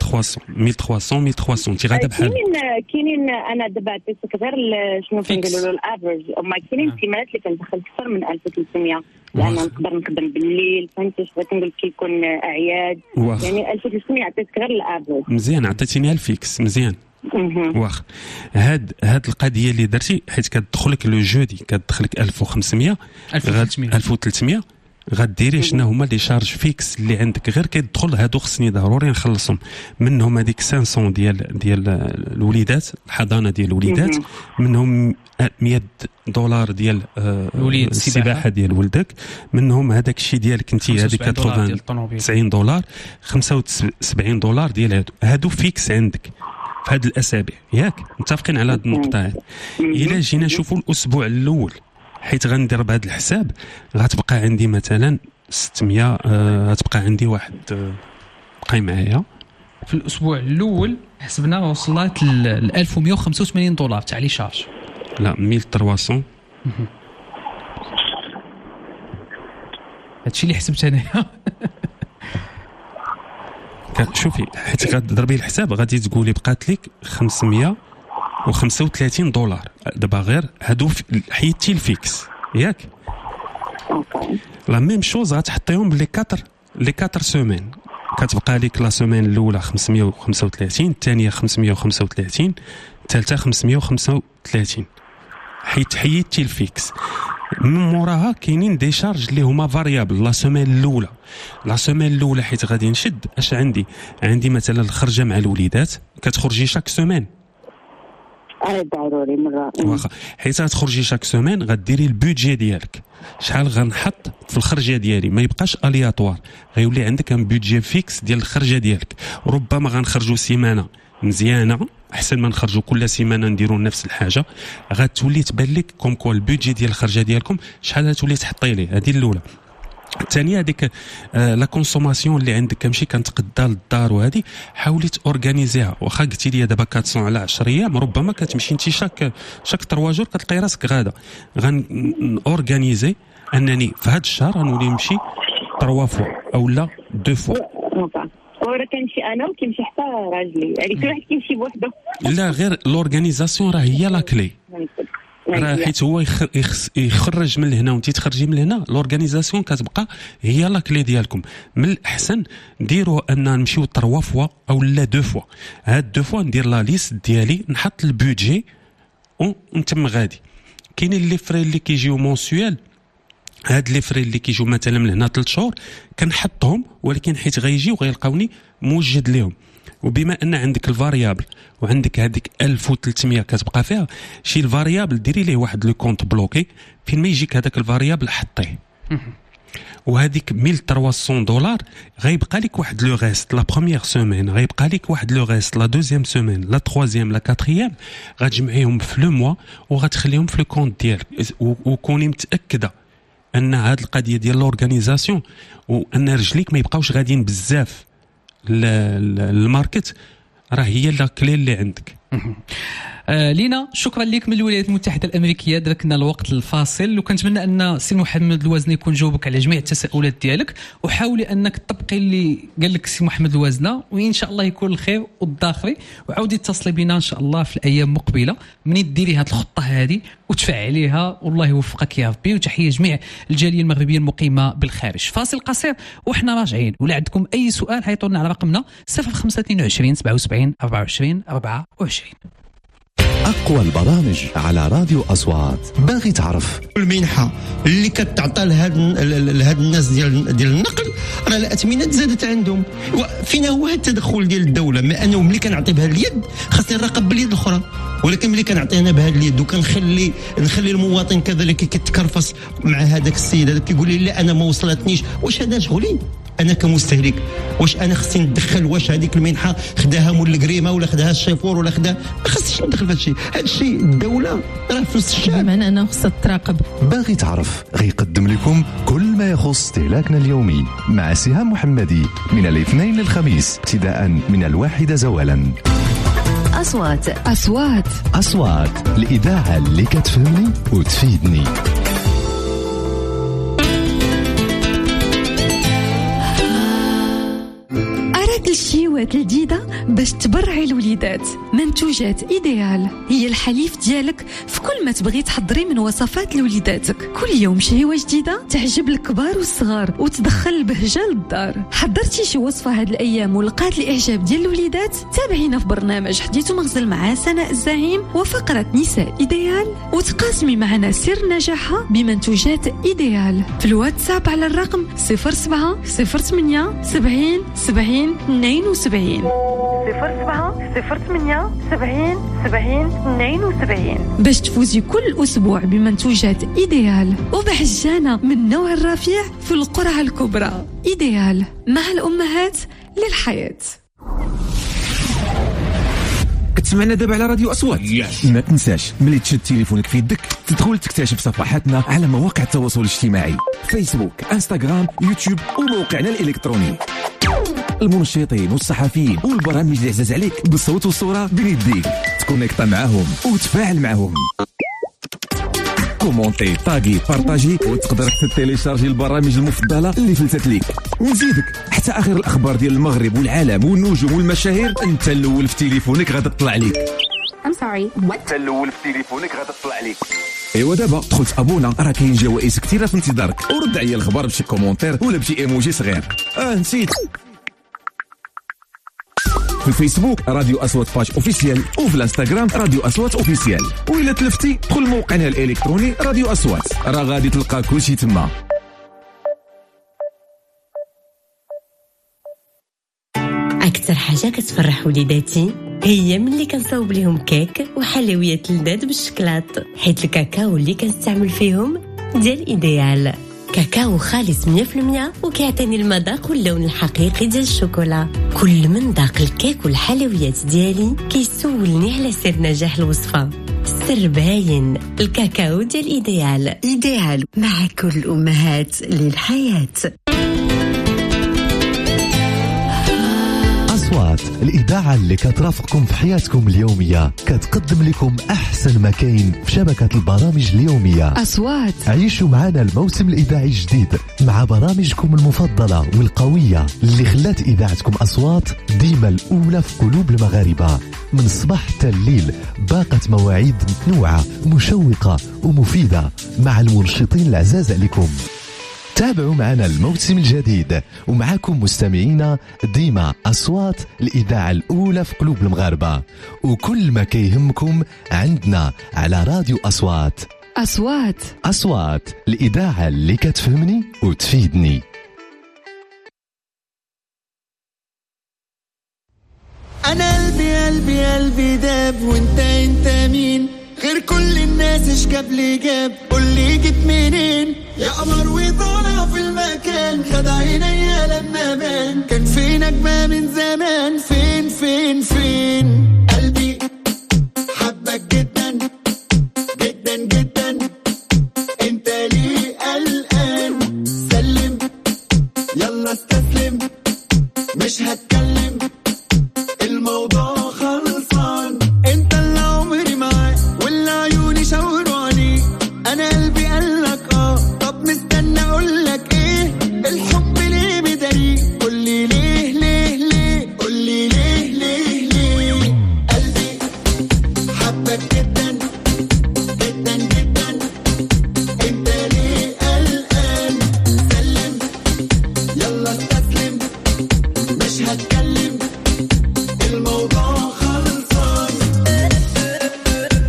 1300 انت غادا بحال كاينين. انا دابا عطيتك غير شنو كنقولوا له الافرج، اما كاينين سيمانات اللي كندخل اكثر من 1300 لان نقدر نخدم بالليل فهمتي. بغيت نقول كيكون اعياد يعني 1300 عطيتك غير الافرج. مزيان عطيتيني الفيكس مزيان. واخ هاد القضيه اللي درتي حيت كتدخلك لو جودي كتدخلك 1500 1300 غديري شنو هما لي شارج فيكس اللي عندك غير كيدخل هادو خصني ضروري نخلصهم منهم. هذيك 500 ديال الوليدات الحضانه ديال الوليدات، منهم $100 ديال السباحه ديال ولدك، منهم هذاك الشيء ديالك انت هذيك $90 $75 ديال هادو فيكس عندك في هاد الاسابيع ياك. متفقين على هاد النقطه هذه. الا جينا نشوفوا الاسبوع الاول حيت غندير بهذا الحساب غتبقى عندي مثلا 600 غتبقى عندي واحد بقاي معايا في الاسبوع الاول حسبنا وصلت ل $1185 تاع لي شارج. لا 1300 هادشي اللي حسبت انايا. شوفي حيت غتضربي الحساب غادي تقولي بقات لك $535 دابا غير هادو حيدتي الفيكس ياك. لا ميم شوز غتحطيهم لي 4 سيمين كتبقى لك لا سيمين الاولى 535 الثانيه 535 الثالثه 535 حيدتي الفيكس. من موراها كاينين دي شارج اللي هما فاريابل. لا سيمين الاولى حيت غادي نشد اش عندي مثلا الخرجه مع الوليدات كتخرجي شاك سيمين ضروري مره واخا حيت غتخرجي شاك سيمين غديري البودجي ديالك شحال غنحط في الخرجه ديالي ما يبقاش الياتوار غيولي عندك ان بودجي فيكس ديال الخرجه ديالك. ربما غنخرجوا سيمانه مزيانه احسن ما نخرجوا كل سيمانه نديروا نفس الحاجه. غتولي تبان لك كوم كوا البودجي ديال الخرجه ديالكم شحال غتولي تحطي ليه. هذه الاولى. الثانيه هذيك لا كونسوماسيون اللي عندك كمشي كنتقدا للدار وهذه حاولي تورغانيزيها. واخا قلتي لي دابا 400 على 10 ايام ربما كتمشي انت شاك 3 جور كتلقاي راسك غادا غنورغانيزي انني في هذا الشهر غنولي نمشي 3 فوا او لا 2 فوا. ورا كنمشي انا وكيمشي حتى راجلي يعني كل واحد كيمشي بوحده. لا غير لورغانيزاسيون راه هي لا كلي راه حيت هو يخرج من هنا وانت تخرجي من هنا. لورغانيزاسيون كتبقى هي لا كلي ديالكم. من الاحسن ديروا ان نمشيو 3 فوا او لا 2 فوا. هاد 2 فوا ندير لا ليست ديالي نحط البودجي ونتم غادي. كاينين لي فري اللي كيجيو مونسيوال. هاد لي فري اللي كيجيو مثلا من هنا 3 شهور كنحطهم ولكن حيت غيجيو غيلقاوني موجد لهم. وبما ان عندك الفاريابل وعندك هذيك 1300 كتبقى فيها شي الفاريابل ديري ليه واحد لو كونط بلوكي فين ما يجيك هذاك الفاريابل حطيه. وهذيك $1300 غيبقى لك واحد لو ريست لا بروميير سيمين غيبقى لك واحد لو ريست لا دوزيام سيمين لا تروازيام لا كاتريام غتجمعيهم في لو موا وغتخليهم في لو كونط ديالك. وكوني متاكده ان هاد القضيه ديال لورغانيزاسيون وان رجليك ما يبقاوش غاديين بزاف الماركت راه هي لا كلي اللي عندك. لينا شكرا لك من الولايات المتحده الامريكيه. دركنا الوقت الفاصل وكنتمنى ان سي محمد الوازني يكون جاوبك على جميع التساؤلات ديالك وحاولي انك تطبقي اللي قال لك سي محمد الوازنه وان شاء الله يكون الخير والداخلي. وعاودي اتصلي بنا ان شاء الله في الايام المقبله منين ديري هذه الخطه هذه وتفعليها والله يوفقك يا ربي. وتحيه جميع الجاليه المغربيه المقيمه بالخارج. فاصل قصير وحنا راجعين. ولا عندكم اي سؤال حيطولنا على رقمنا 0522 77 24 24. أقوى البرامج على راديو أصوات. باغي تعرف المنحة اللي كتعطى لهاد الناس ديال النقل راه الأثمنة زادت عندهم. فينا هو التدخل ديال الدولة؟ ما أنا ملي كنعطي بهذه اليد خاصني نراقب باليد الأخرى، ولكن ملي كنعطي انا بهذه اليد وكنخلي المواطن كذلك كيتكرفص مع هذاك السيد هذاك كيقول لي لا انا ما وصلتنيش، واش هذا شغلي انا كمستهلك؟ واش انا خصني ندخل واش هذيك المنحه خداها مول الكريمه ولا خداها الشيفور ولا خداها؟ ما خصنيش ندخل في هذا الشيء. هذا الشيء الدوله راه فلوس الشعب، بمعنى انه خصها تراقب. باغي تعرف غيقدم لكم كل ما يخص استهلاكنا اليومي مع سهام محمدي من الاثنين للخميس ابتداء من 1 زوالا. أصوات الإذاعة اللي كتفهمني وتفيدني. أراك الشيوات الجديدة باش تبرعي الوليدات. منتوجات إيديال هي الحليف ديالك في كل ما تبغي تحضري من وصفات لوليداتك. كل يوم شهيوة جديدة تعجب الكبار والصغار وتدخل البهجة للدار. حضرتي شي وصفة هاد الأيام ولقات الإعجاب ديال الوليدات؟ تابعينا في برنامج حديث مغزل مع سناء الزعيم وفقرة نساء إيديال وتقاسمي معنا سر نجاحها بمنتوجات إيديال في الواتساب على الرقم 07 08 70 70 72 07 08 70 70 72 باش تفوزي كل أسبوع بمنتوجات إيديال وبحجانة من نوع الرفيع في القرعة الكبرى. إيديال مع الأمهات للحياة. كتسمعنا دابا على راديو أصوات. ما تنساش ملي تشد تليفونك في يدك تدخل تكتشف صفحاتنا على مواقع التواصل الاجتماعي فيسبوك انستغرام يوتيوب وموقعنا الإلكتروني. المنشطين والصحفيين والبرامج اللي عزاز عليك بالصوت والصورة بين يديك تكونيكتا معاهم وتفاعل معاهم. كومونتي طاقي بارطاجي وتقدر حتى تيليشارجي البرامج المفضلة اللي فلتت ليك ونزيدك حتى آخر الأخبار ديال المغرب والعالم والنجوم والمشاهير انت الأول في تليفونك غادا تطلع ليك. I'm sorry what؟ انت الأول في تليفونك غادا تطلع ليك. ايوا دابا دخلت ابونا راه كاين جوائز كثيره في انتظارك ورد عليا الخبر بشي كومونتير ولا بشي ايموجي صغير. نسيت في الفيسبوك راديو أصوات باج اوفيسيال وفي الانستغرام راديو أصوات اوفيسيال وإلا تلفتي دخل موقعنا الإلكتروني راديو أصوات راه غادي تلقى كلشي تما. أكثر حاجة كتفرح وليداتي هي ملي كنصاوب لهم كيك وحلويات لذاذ بالشكلاط حيت الكاكاو اللي كنستعمل فيهم ديال إيديال كاكاو خالص 100% وكيعطيني المذاق واللون الحقيقي ديال الشوكولا. كل من ذاق الكيك والحلويات ديالي كيسولني على سر نجاح الوصفة. السر باين، الكاكاو ديال إيديال مع كل الأمهات للحياة. أصوات الإذاعة اللي كترافقكم في حياتكم اليومية كتقدم لكم أحسن ما كاين في شبكة البرامج اليومية. أصوات عيشوا معنا الموسم الإذاعي الجديد مع برامجكم المفضلة والقوية اللي خلات إذاعتكم أصوات ديما الأولى في قلوب المغاربة. من الصباح حتى الليل باقة مواعيد متنوعة مشوقة ومفيدة مع المنشطين العزاز عليكم. تابعوا معنا الموسم الجديد ومعكم مستمعينا ديما أصوات الإذاعة الأولى في قلوب المغاربة وكل ما كيهمكم عندنا على راديو أصوات الإذاعة اللي كتفهمني وتفيدني. أنا قلبي داب وانت مين غير كل الناس ايش جاب لي جاب قول لي جيت منين يا قمر وطالع في المكان خد عينيا لما بان كان فين اجمع من زمان فين قلبي حبك جدا جدا جدا انت ليه قلقان سلم يلا استسلم مش هتكلم الموضوع خلصان انت اللي عمري معاك واللي عيوني شاوروا عليه انا قلبي قالك طب مستنى اقولك ايه الحب ليه بداري قولي ليه قولي ليه قلبي حبك جدا جدا جدا انت ليه قلقان سلم يلا استسلم مش هتكلم الموضوع خلصان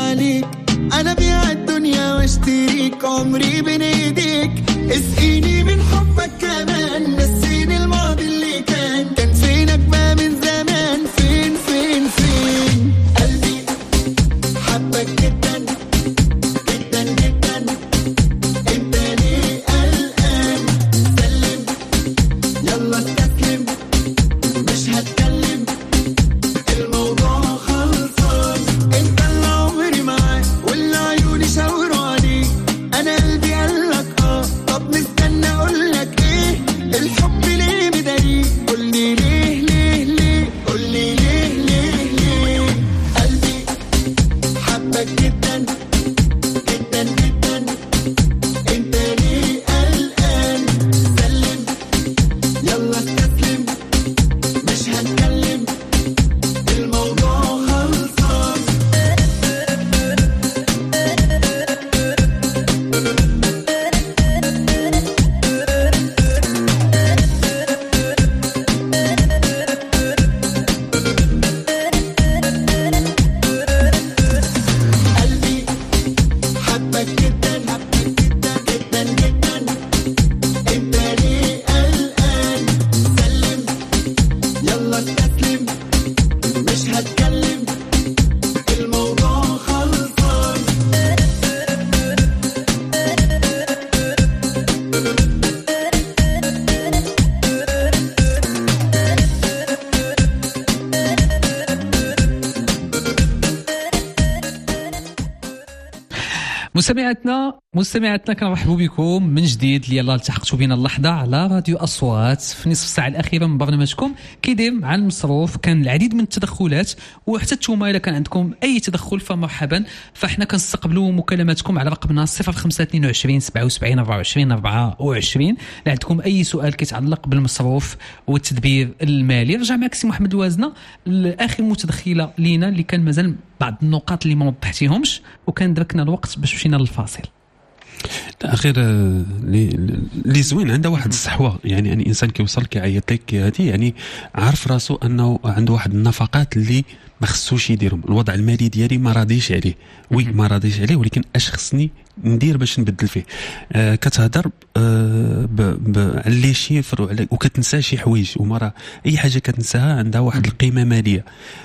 عليك انا بيع الدنيا واشتريك عمري بين ايديك اسقيني من حبك كمان نسيني الماضي اللي كان فينك ما من زمان فين قلبي حبك جدا جدا جدا انت ليه قلقان سلم يلا استسلم مش هتكلم الموضوع خلصان انت اللي عمري معاك واللي عيوني شاوروا عليك انا قلبي قالك طب مستنى اقولك ايه الحب ليه مداريك قولي ليه قولي ليه قلبي حبك جدا جدا جدا انت ليه قلقان سلم يلا استسلم مش هنكلم الموضوع خلصان قلبي حبك جدا جدا جدا جدا انت ليه قلقان سلم يلا استسلم مش هتكلم الموضوع خلصان مستمعاتنا كنرحبوا بكم من جديد اللي يلاه التحقتوا بنا اللحظه على راديو اصوات في نصف الساعه الاخيره من برنامجكم كيداير مع المصروف. كان العديد من التدخلات وحتى نتوما الا كان عندكم اي تدخل فمرحبا، فاحنا كنستقبلوا مكالماتكم على رقمنا 0522 77 24 24. اللي عندكم اي سؤال كيتعلق بالمصروف والتدبير المالي. رجع معك سي محمد الوازنه الاخر متدخله لينا اللي كان مازال بعض النقاط اللي ما وضحتيهمش وكان دركنا الوقت باش مشينا للفاصل. الاخير اللي زوين عنده واحد الصحوه، يعني الانسان كيوصل كيعيط لك هذه يعني عارف راسو انه عنده واحد النفقات اللي ما خصوش يديرهم. الوضع المالي ديالي ما راضيش عليه، ما راضيش عليه، ولكن اش خصني ندير باش نبدل فيه. كتهضر على لي شيفر وكتنسى شي حوايج، ومره اي حاجه كتنساها عندها واحد القيمه ماليه.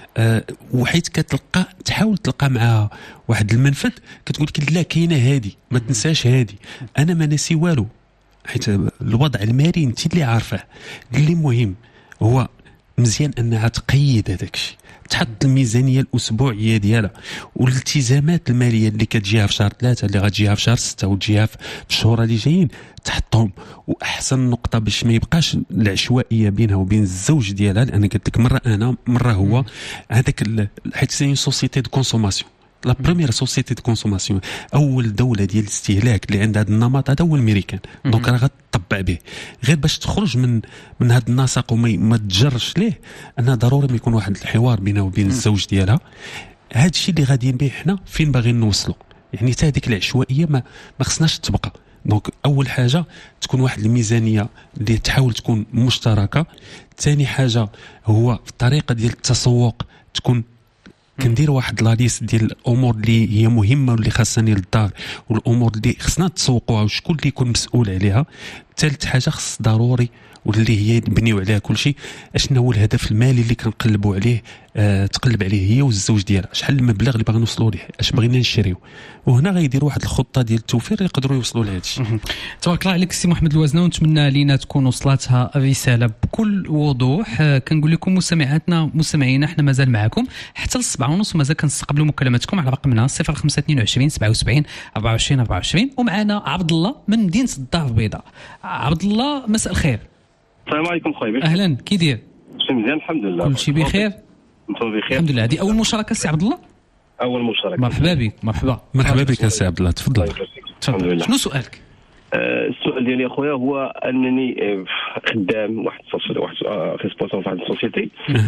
وحيت تحاول تلقى معها واحد المنفذ كتقول لك لا كاينه هادي ما تنساش هادي، انا ما ناسي والو، حيت الوضع المالي انت اللي عارفه. اللي مهم هو مزيان انها تقيد هذاك الشيء، تحط الميزانيه الاسبوعيه ديالها والالتزامات الماليه اللي كتجيها في شهر 3 اللي غتجيها في شهر 6 وتجيها في الشهور اللي جايين تحطهم. واحسن نقطه باش ما يبقاش العشوائيه بينها وبين الزوج ديالها، لان قلت لك مره انا مره هو هذاك، حيت سي سوسيتي دو كونسوماسيون. لا بروميير سوسيتي دو كونسوماسيون، اول دوله ديال الاستهلاك اللي عندها هذا النمط هذا هو الامريكان. دونك راه غتطبع به غير باش تخرج من هذا النسق وما تجرش ليه، انها ضروري ما يكون واحد الحوار بينها وبين الزوج ديالها. هذا الشيء اللي غاديين به حنا فين باغيين نوصلوا، يعني حتى هذيك العشوائيه ما خصناش تبقى. دونك اول حاجه تكون واحد الميزانيه اللي تحاول تكون مشتركه. ثاني حاجه هو في الطريقه ديال التسوق تكون كندير واحد لا ليست ديال الامور اللي هي مهمه واللي خاصني للدار والامور اللي خصنا تسوقوها وشكون اللي يكون مسؤول عليها. ثالث حاجه خص ضروري واللي هي نبنيو عليها كل شيء، اشنا هو الهدف المالي اللي كنقلبوا عليه. تقلب عليه هي والزوج ديالها، شحال المبلغ اللي باغي نوصلوا ليه، اش بغينا نشريو، وهنا غيديروا واحد الخطه ديال التوفير يقدروا يوصلوا لهذا الشيء. تبارك الله عليك السي محمد الوازنه، ونتمنى لينا تكون وصلتها الرساله بكل وضوح. كنقول لكم مستمعينا احنا مازال معكم حتى ل7:30 مازال كنستقبلوا مكالماتكم على رقمنا 0522 77 24 24. ومعنا عبد الله من مدينه الدار البيضاء. عبد الله مساء الخير. السلام عليكم خويا. اهلا، كي داير؟ مزيان الحمد لله. كل شيء بخير؟ انتم بخير الحمد لله. هذه اول مشاركه سي عبد الله؟ اول مشاركه. مرحبا بك. مرحبا بك سي عبد الله، تفضل. شنو سؤالك؟ السؤال ديالي اخويا هو انني خدام واحد ريسبونسابل في واحد السوسيتي.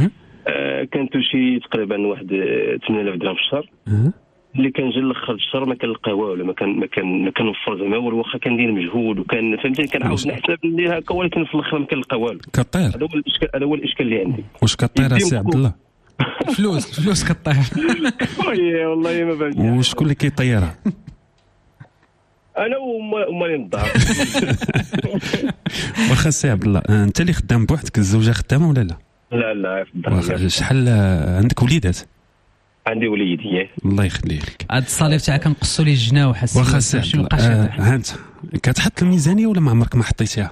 كانت شي تقريبا واحد 8000 درهم في الشهر. اللي كنجي لاخر الشهر ما كنلقى والو، ما كنوفر زعما والو، واخا كندير مجهود وكان فهمتني كنعاود نحسب اللي هكا، ولكن في الاخر ما كنلقى والو. كطير. هذا هو الاشكال اللي عندي. واش كطير سي عبد الله؟ فلوس كطير. وي والله ما فهمت. وشكون اللي كيطيرها؟ انا ومالي الدار. واخا سي عبد الله، انت اللي خدام بوحدك، الزوجه خدامه ولا لا؟ لا في الدار. شحال عندك وليدات؟ عندي وليد. الله يخليه لك. هاد الصليب تاعك كنقصوا ليه الجنا وحسن. واخا سي عبد الله، ها انت كتحط الميزانيه ولا ما عمرك ما حطيتيها؟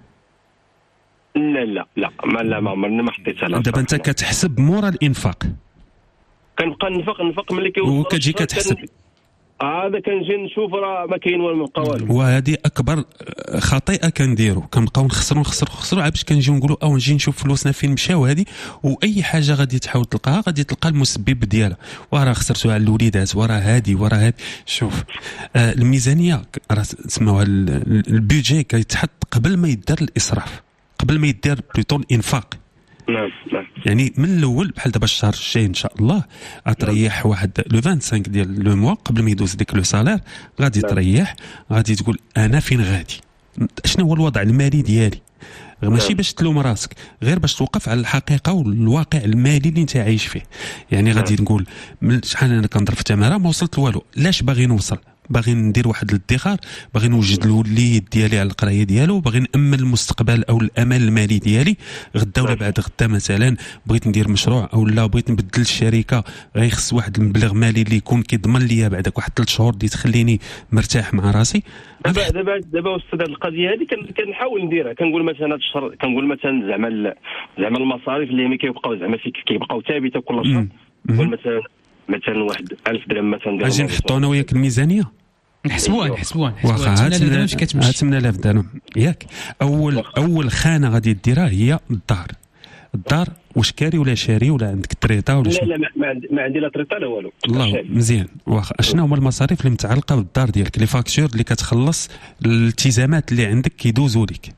لا ما عمرنا ما حطيتها. دابا انت كتحسب مورا الانفاق، كنبقى نفق ملي كيوصل وكتجي كتحسب. هذا كنجي نشوف راه ما كاين والو، ما بقى والو. وهذه اكبر خطيئه كنديروا، كنبقاو نخسروا عاد باش كنجيو نقولوا او نجي نشوف فلوسنا فين مشاو. هذه واي حاجه غادي تحاول تلقاها غادي تلقى المسبب ديالها، وراه خسرتوها على الوليدات، وراه هذه. شوف الميزانيه راه تسموها البيدجي كيتحط قبل ما يدار الاسراف، قبل ما يدار بلوتو الانفاق. نعم. يعني من الاول بحال دابا الشهر الجاي ان شاء الله غتريح واحد لو 25 ديال لو موا قبل ما يدوز ديك لو سالير، غادي تريح، غادي تقول انا فين غادي، شنو هو الوضع المالي ديالي، ماشي باش تلوم راسك، غير باش توقف على الحقيقه والواقع المالي اللي انت عايش فيه. يعني غادي نقول من شحال انا كنضرب في التماره ما وصلت لوالو، لاش باغي نوصل؟ باغي ندير واحد الادخار، باغي نوجد الوليد ديالي على القرايه ديالو، باغي نامن المستقبل او الامل المالي ديالي غدا ولا بعد غدا. مثلا بغيت ندير مشروع او لا بغيت نبدل الشركه، غيخص واحد المبلغ مالي اللي يكون كيضمن ليا بعدك واحد 3 شهور اللي تخليني مرتاح مع راسي. دابا استاذ القضيه هذه كنحاول نديرها، كنقول مثلا هذا الشهر، كنقول مثلا زعما المصاريف اللي كيبقاو زعما كيبقاو ثابته كل شهر، نقول مثلا واحد 1000 درهم مثلا. اجي نحطوا انا وياك الميزانيه نحسبوها واخا 8000 درهم ياك. اول خانه غادي ديرها هي الدار. واش كاري ولا شاري ولا عندك تريطه ولا لا ما عندي لا تريطه لا والو. الله مزيان. واخا شنو هما المصاريف اللي متعلقه بالدار ديالك، لي فاكتور اللي كتخلص الالتزامات اللي عندك كيدوزوا لك؟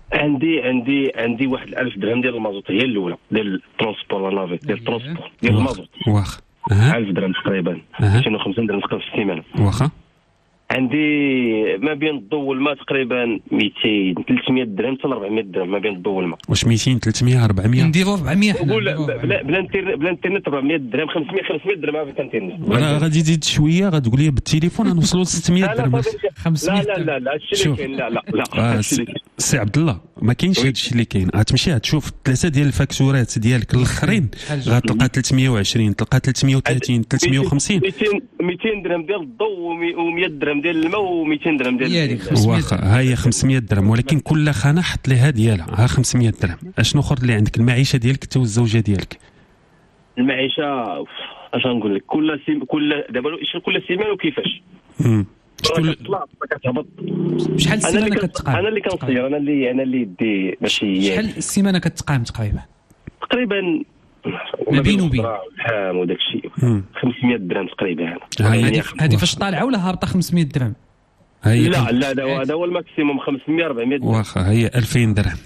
عندي واحد 1000 درهم ديال المازوت، هي الاولى ديال الترونسبور لا نافيت ديال الترونسبور ديال المازوت. واخا 1000 درهم تقريبا، 250 درهم تقريبا في السيمانه. واخا عندي ما بين الضوء والماء تقريبا 200 300 درهم حتى 400 درهم ما بين الضوء والماء. واش 200 300 400 نديروا 400 نقول بلا انترنت 400 درهم 500 درهم ما في انترنت. غادي تزيد شويه غتقول لي بالتليفون غنوصلوا ل 600 درهم. 500 لا هادشي اللي كاين. لا سي عبد الله ما كاينش هادشي اللي كاين. غتمشي غتشوف 3 ديال الفاكتورات ديالك الاخرين غتلقى 320 تلقى 330 350 200 درهم ديال الضوء و100 درهم ديال الماء و200 درهم ديال واخا ها هي 500 درهم، ولكن كل خانه حط لها ديالها. ها 500 درهم. اشنو اخر اللي عندك؟ المعيشه ديالك انت والزوجه ديالك. المعيشه اش غنقول لك، كل دابا كل سيمانه وكيفاش شكون كتهبط. شحال السيمانه كتقام؟ انا اللي كنصير، انا اللي يدي ماشي. شحال السيمانه كتقام تقريبا ما بين وبين الحام وداك الشيء 500 درهم تقريبا. هذه فاش طالعه ولا هابطه 500 درهم؟ لا هذا هو الماكسيموم 500 400 درهم. واخا هي 2000 درهم.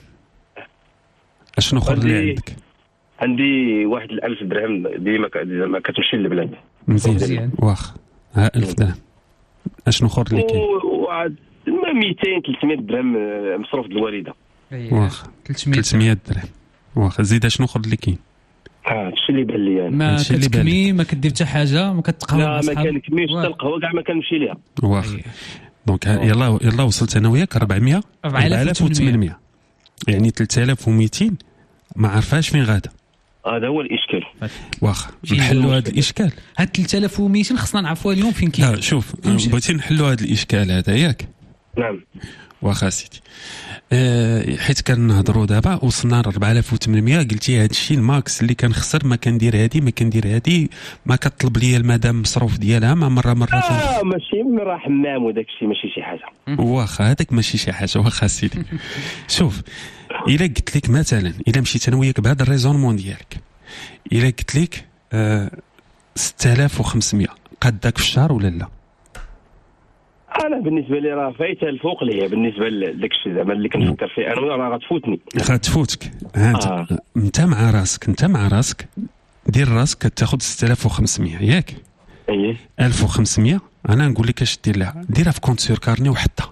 اشنو اخر اللي عندك؟ عندي واحد 1000 درهم ديما ما كتمشي للبلاد. مزيان. واخا ها 1000 درهم. اشنو اخر اللي كاين؟ 200 300 درهم مصروف الوالده. واخا 300 درهم. واخا زيد اشنو اخر اللي كاين؟ هادشي اللي بان لي ما كتكمي، ما كدير حتى حاجه، ما كتقهوى مع صحابك. لا ما كنكميش حتى القهوه كاع ما كنمشي ليها. واخا دونك يلا وصلت انا وياك 4800 يعني 3200 ما عرفاش فين غادا. هذا هو الاشكال. واخا نحلوا هذا الاشكال. هاد 3200 خصنا نعرفوا اليوم فين كاين. لا شوف بغيتي نحلوا هذا الاشكال هذا ياك. نعم واخا سيدي. حيت كنهضروا دابا وصلنا ل 4800 قلتي هذا الشيء الماكس اللي كنخسر، ما كندير هذه ما كطلب لي المدام مصروف ديالها ما مره ماشي راه حمام وداك الشيء ماشي شي حاجه. واخا هذاك ماشي شي حاجه. واخا سيدي شوف الا قلت لك مثلا الا مشيت انا وياك بهذا الريزونمون ديالك، الا قلت لك 6500 قدك في الشهر ولا لا؟ انا بالنسبه لي راه فايته الفوق ليا بالنسبه لذاك الشيء زعما اللي كنفكر فيه انا راه غتفوتني. غتفوتك. انت مع راسك دير راسك كتاخذ 6500 ياك. اييه 1500 انا نقول لك اش دير لها، ديرها في كونت سور كارني وحطها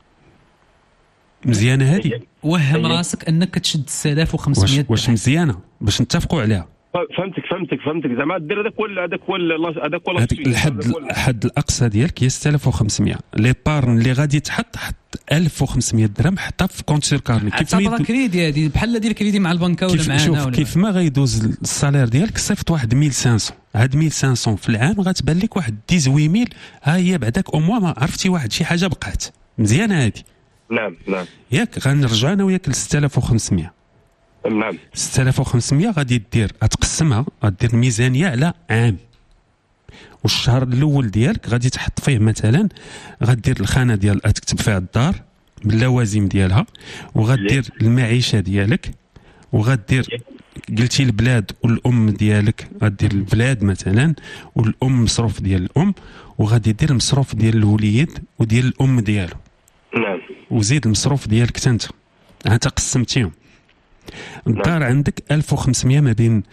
مزيانه هذه. وهم راسك انك كتشد 6500 واش مزيانه باش نتفقوا عليها. فهمتك فهمتك زعما دير هذاك هو الحد الاقصى ديالك هي 6500. لي بارن اللي غادي تحط 1500 درهم حتى في كونت سير كارني. كيف ما كريدي هذه بحال ديال كريدي مع البنكه ولا معانا ولا كيف ما غيدوز السالير ديالك صيفط واحد 1500. هاد 1500 في العام غتبان لك واحد 18000. ها هي بعداك او موا ما عرفتي واحد شي حاجه بقات مزيانه هذه. نعم ياك غنرجعوا انا وياك ل 6500. نعم 6500 غادي دير غتقسمها غدير الميزانيه على عام، والشهر الاول ديالك غادي تحط فيه مثلا غدير الخانه ديال تكتب فيها الدار باللوازم ديالها، وغدير المعيشه ديالك، وغدير قلتي البلاد والام ديالك غدير البلاد مثلا، والام مصروف ديال الام، وغادي دير المصروف ديال الوليد وديال الام ديالو. نعم وزيد المصروف ديالك انت. انت قسمتيهم. الدار عندك 1500 ما بين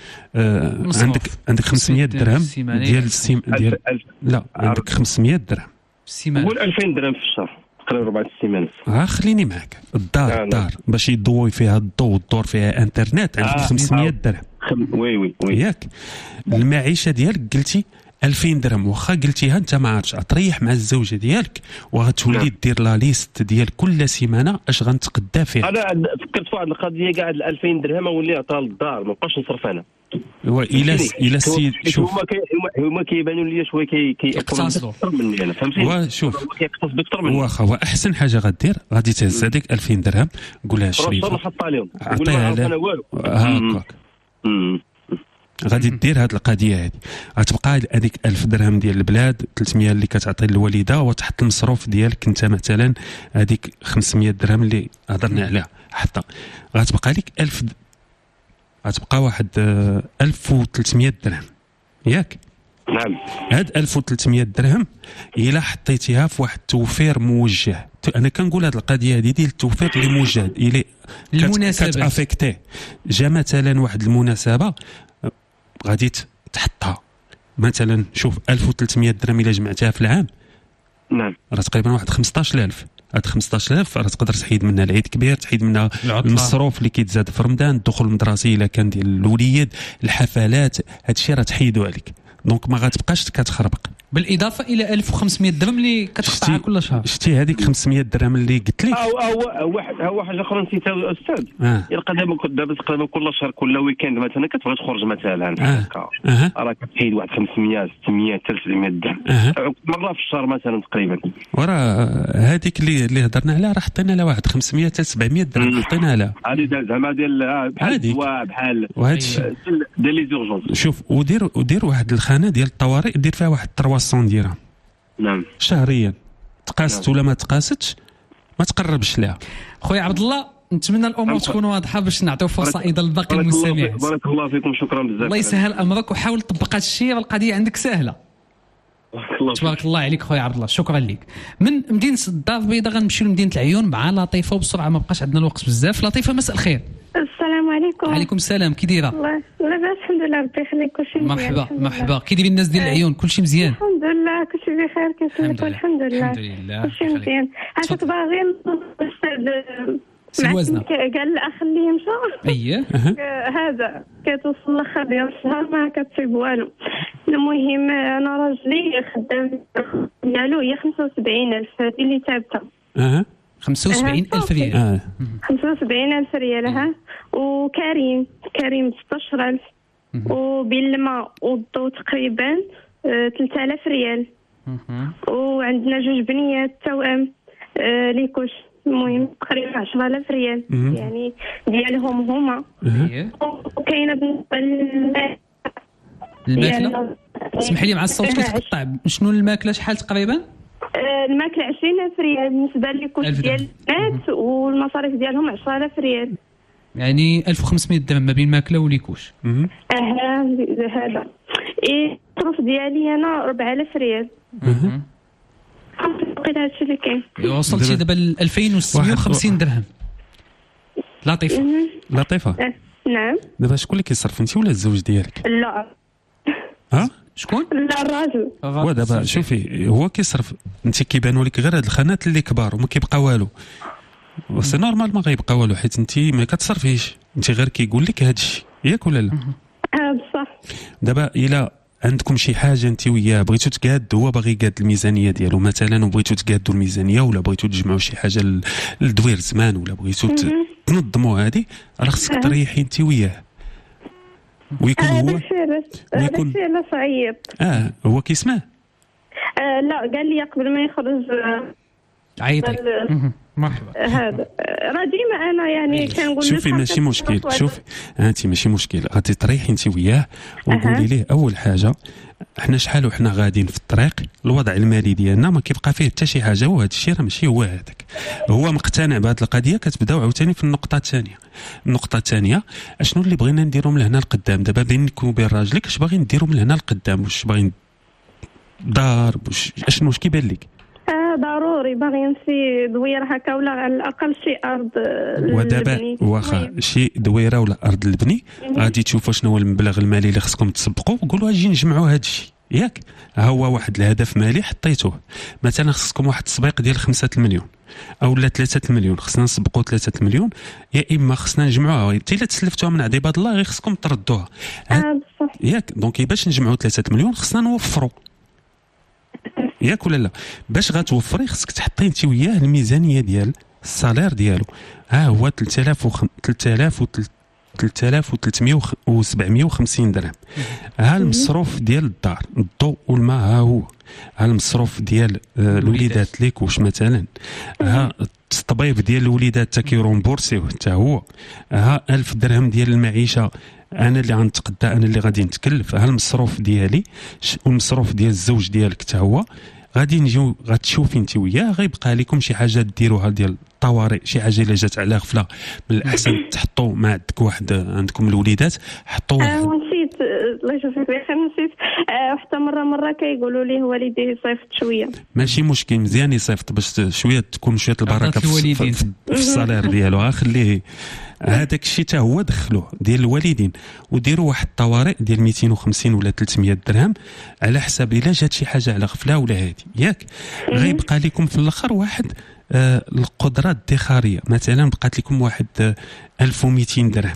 عندك 500 درهم ديال ديال لا عندك 500 درهم السيمانه، قول 2000 درهم في الشهر تقريبا 4 السيمانات. خليني معك. الدار باش يضوي فيها الضوء والدور فيها انترنت عندك 500 درهم. وي ياك المعيشه ديالك قلتي 2000 درهم. واخا قلتيها انت ما عرفتش تريح مع الزوجه ديالك وغتولي دير لا ليست ديال كل سيمانه اش غنتقدا فيها. انا فكرت في واحد القضيه كاع 2000 درهم ولي عطاها للدار ما بقاش نصرف انا. الى السيد شوف هما كيبانوا لي شويه كيقتصدوا اكثر مني انا فهمتي. شوف كيقتصد اكثر مني. واخا واحسن حاجه غدير غادي تهز هذيك 2000 درهم قولها شريف نحطها لهم عطيها انا والو هكاك. غادي دير هاد القضيه هذه. غتبقى هذيك 1000 درهم ديال البلاد 300 اللي كتعطي للوالده، وتحط المصروف ديالك انت مثلا هذيك 500 درهم اللي هضرنا عليها حتى غتبقى لك 1000 غتبقى واحد 1300 درهم ياك. نعم هاد 1300 درهم الا حطيتيها في واحد التوفير موجه. انا كنقول هاد القضيه هذه ديال التوفير اللي موجه الى المناسبات كتافيكتي. جا مثلا واحد المناسبه غادي تحطها مثلا. شوف 1300 درهم الا جمعتها في العام نعم راه تقريبا واحد 15000. هاد 15000 راه تقدر تحيد منها العيد كبير، تحيد منها المصروف اللي كيتزاد في رمضان، الدخول المدرسي الا كان ديال الوليد، الحفلات، هادشي راه تحيدوا عليك. دونك ما غتبقاش كتخربق. بالاضافه الى 1500 درهم اللي كتقطعها كل شهر. شتي هذيك 500 درهم اللي قلت لك. هو حاجه اخرى نسيتها استاذ. يلقى دابا تقريبا كل شهر كل ويكاند مثلا كتبغي تخرج مثلا هكا راه كتحيد واحد 500 600 700 درهم مره في الشهر مثلا تقريبا. وراه هذيك اللي هضرنا عليها راه حطينا لها واحد 500 حتى 700 درهم حطينا لها. هذه زعما ديال بحال وهادشي ديال لي زورجونس. شوف ودير واحد الخانه ديال الطوارئ دير فيها واحد 300 درهم. نعم شهريا تقاست ولا ما تقاستش ما تقربش لها. خويا عبد الله نتمنى الامور تكون واضحه باش نعطيو فرصه ايضا لباقي المستمعين. بارك الله فيكم شكرا بزاف. الله يسهل امرك وحاول تطبق هذا الشيء القضيه عندك سهله. تبارك الله عليك خويا عبد الله شكرا لك. من مدينه الدار البيضاء غنمشيو لمدينه العيون مع لطيفه وبسرعه ما بقاش عندنا الوقت بزاف. لطيفه مساء الخير. السلام عليكم. وعليكم السلام كي دايره؟ الله لاباس الحمد لله ربي يخليك كلشي مزيان. مرحبا كي دايرين الناس ديال العيون كلشي مزيان؟ الحمد لله كلشي بخير كنسلكوا الحمد لله كلشي مزيان. عاد باغي الاستاذ سوازنا قال الاخ اللي مشى اييه هذا كتوصل الاخر ديال الشهر ما كتصيب والو. المهم انا راجلي خدام ديالو هي 75000 هذه اللي ثابته. 75000 ريال 75000 ريال ها. وكريم 16000 وبالماء والضوء تقريبا 3000 ريال. وعندنا جوج بنيات توأم ليكوش المهم تقريبا 10000 ريال يعني ديالهم هما. وكاينه بالنسبه للماكله اسمحي لي مع الصوت كيتقطع. شنو الماكله شحال تقريبا؟ الماكله 20000 ريال بالنسبه لكوش ديال البنات والمصاريف ديالهم 10000 ريال يعني 1500 درهم ما بين ماكله وليكوش. هذا الصرف ديالي انا 4000 ريال. قيل هادشي اللي كاين. وصلتي دابا ل 2650 درهم. لطيفه نعم. دابا شكون اللي كيصرف انت ولا الزوج ديالك؟ لا شكون؟ لا الراجل. ودابا شوفي هو كيصرف انت كيبانوا لك غير هاد الخانات اللي كبار وما كيبقى والو. سي نورمال ما غيبقى والو حيت انت ما كتصرفيش انت غير كيقول لك هاد الشيء ياك ولا لا؟ بصح دابا الى عندكم شي حاجه انت وياه بغيتو تقادوا، هو باغي يقاد الميزانيه ديالو مثلا وبغيتو تقادوا الميزانيه، ولا بغيتو تجمعوا شي حاجه لدوير زمان، ولا بغيتو تنظموا هذه، راه خصك تريحي انت وياه ويكون هو ويكون لا صعيب. هو كيسمع لا قال لي قبل ما يخرج عيطي مرحبا. هذا راه ديما انا يعني كنقول له شوفي ماشي مشكل، شوفي انت ماشي مشكل، غادي تريحي انت وياه وقولي ليه اول حاجه احنا شحال وحنا غاديين في الطريق، الوضع المالي ديالنا ما كيبقى فيه حتى شي حاجه، وهذا الشيء راه ماشي هو هذاك، هو مقتنع بهذه القضيه. كتبداو عاوتاني في النقطه الثانيه اشنو اللي بغينا نديرو من هنا لقدام. دابا بينك وبين راجلك اش باغي نديرو من هنا لقدام، واش باغي دار، اشنو واش كيبان لك؟ ضروري باغي نمشي دويره هكا، ولا على الاقل شي ارض ودابا واخا شي دويره ولا ارض البني، غادي تشوفوا شنو هو المبلغ المالي اللي خصكم تسبقوا، قولوا اجي نجمعوا هذا الشيء ياك. ها هو واحد الهدف مالي حطيتوه، مثلا خصكم واحد التسبيق ديال 5 المليون او لا 3 المليون، خصنا نسبقوا 3 المليون، يا اما خصنا نجمعوها حتى الا تسلفتوها من عباد الله غير خصكم تردوها ياك. دونك باش نجمعوا 3 المليون خصنا نوفروا ياك ولا لا. باش غتوفري خصك تحطي انت وياه الميزانيه ديال السالير ديالو، ها هو 3750 درهم، ها المصروف ديال الدار، الضوء والماء، ها هو ها المصروف ديال الوليدات ليكوش مثلا، ها الطبيب ديال الوليدات تا كيرومبورسيوه حتى هو، ها 1000 درهم ديال المعيشه انا اللي غنتقدى، انا اللي غادي نتكلف، ها المصروف ديالي والمصروف ديال الزوج ديالك حتى هو. غادي نجيو غتشوفي انت وياه، غيبقى لكم شي حاجه ديروها ديال الطوارئ، شي حاجه الا جات على غفله من الاحسن تحطوا ما عندك واحد عندكم الوليدات حطوا ونسيت الله يجازيك بخير، نسيت حتى مره كيقولوا ليه والديه يصيفط شويه. ماشي مشكل، مزيان يصيفط باش شويه تكون شويه البركه في الصالير ديالو. خليه هذاك الشيء حتى هو دخلوه ديال الوالدين، وديروا واحد الطوارئ ديال 250 ولا 300 درهم على حساب الا جات شي حاجه على غفله ولا هادي ياك. غيبقى لكم في الاخر واحد القدره الادخاريه، مثلا بقات لكم واحد 1200 درهم.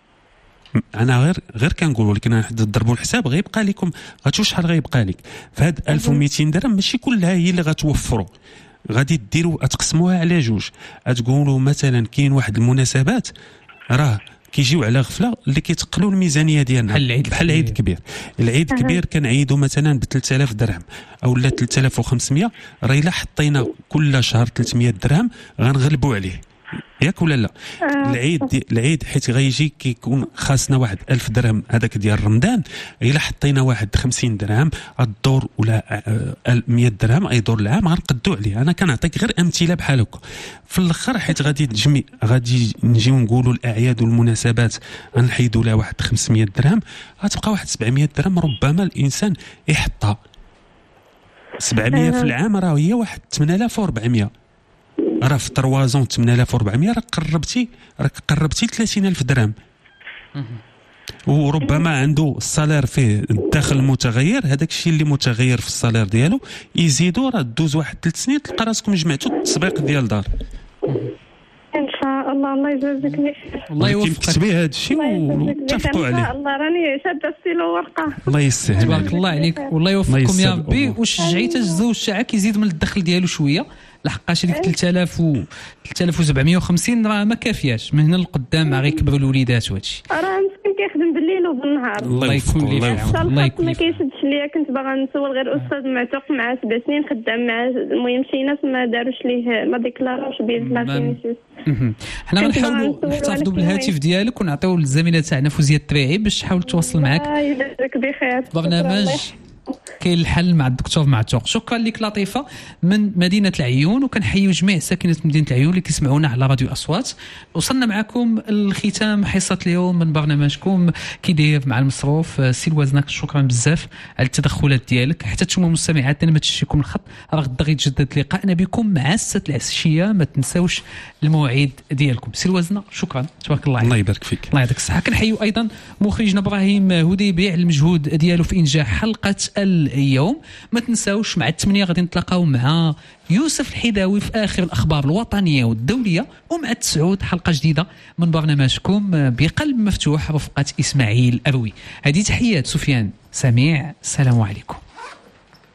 انا غير كنقول، ولكن ضربوا الحساب غيبقى لكم، غتشوف شحال غيبقى لك فهاد 1200 درهم. ماشي كلها هي اللي غتوفروا، غادي ديروا تقسموها على جوج. تقولوا مثلا كاين واحد المناسبات راه كيجيو على غفله اللي كيتقلوا الميزانيه ديالنا، بحال العيد الكبير. العيد الكبير كنعيدوا مثلا ب 3000 درهم او لا 3500، راه الا حطينا كل شهر 300 درهم غنغلبوا عليه ياك ولا لا. العيد حيت غيجي كيكون خاصنا واحد 1000 درهم هذاك ديال رمضان، الا حطينا واحد 50 درهم الدور ولا 100 درهم اي دور العام غنقدوا عليه. انا كنعطيك غير امثله بحال هكا في الاخر، حيت غادي نجيو نقولوا الاعياد والمناسبات غنحيدوا لها واحد 500 درهم، غتبقى واحد 700 درهم ربما الانسان يحطها. 700 في العام راه هي واحد 8400، راه في طروازون 8400 راك قربتي 30000 درهم. وربما عنده الصالير فيه الدخل متغير، هذاك الشيء اللي متغير في الصالير ديالو يزيدوا، راه دوز واحد 3 سنين تلقى راسكم جمعتوا التسبيق ديال دار. ان شاء الله. الله يجازيك بخير، الله يوفقك. كتبي هذا الشيء وتفقوا عليه. ان شاء الله راني شاده السيلو ورقه. الله يسهل، تبارك الله عليك، والله يوفقكم يا ربي. وشجعي حتى الزوج تاعك يزيد من الدخل ديالو شويه، لحقاش ديك 3750 راه ما كافياش، من هنا لقدام غير يكبروا الوليدات وهادشي. راه مسكين كيخدم بالليل وبالنهار. الله يكون ليه في عون. الله يكون ما كيشدش ليا. كنت باغا نسول غير استاذ معتق مع 7 سنين خدام مع، المهم شي ناس ما داروش ليه، ما ديكلاروش بيزلاكينيسيس. حنا غنحاولوا نحتفظوا بالهاتف ديالك ونعطيو للزميله تاعنا فوزيه التريعي باش تحاول تواصل معك. يجازيك بخير. برنامج كاين الحل مع الدكتور معتوق. شكرا لك لطيفه من مدينه العيون، وكنحيوا جميع ساكنه مدينه العيون اللي كيسمعونا على راديو اصوات. وصلنا معكم الختام حصه اليوم من برنامجكم كي داير مع المصروف. سي الوزنك شكرا بزاف على التدخلات ديالك. حتى نتوما مستمعاتنا ما تشيكم الخط، راه غدا غيتجدد لقاءنا بكم مع 6 العشيه. ما تنساوش المواعيد ديالكم. سي الوزنه شكرا، تبارك الله عليك. الله يبارك فيك، الله يعطيك الصحه. كنحيوا ايضا مخرجنا ابراهيم هديبي على المجهود ديالو في انجاح حلقه اليوم. ما تنساوش مع 8 غادي نتلاقاو مع يوسف الحداوي في آخر الأخبار الوطنية والدولية، ومع 9 حلقة جديدة من برنامجكم بقلب مفتوح رفقة إسماعيل أبوي. هذه تحيات سفيان سميع، السلام عليكم.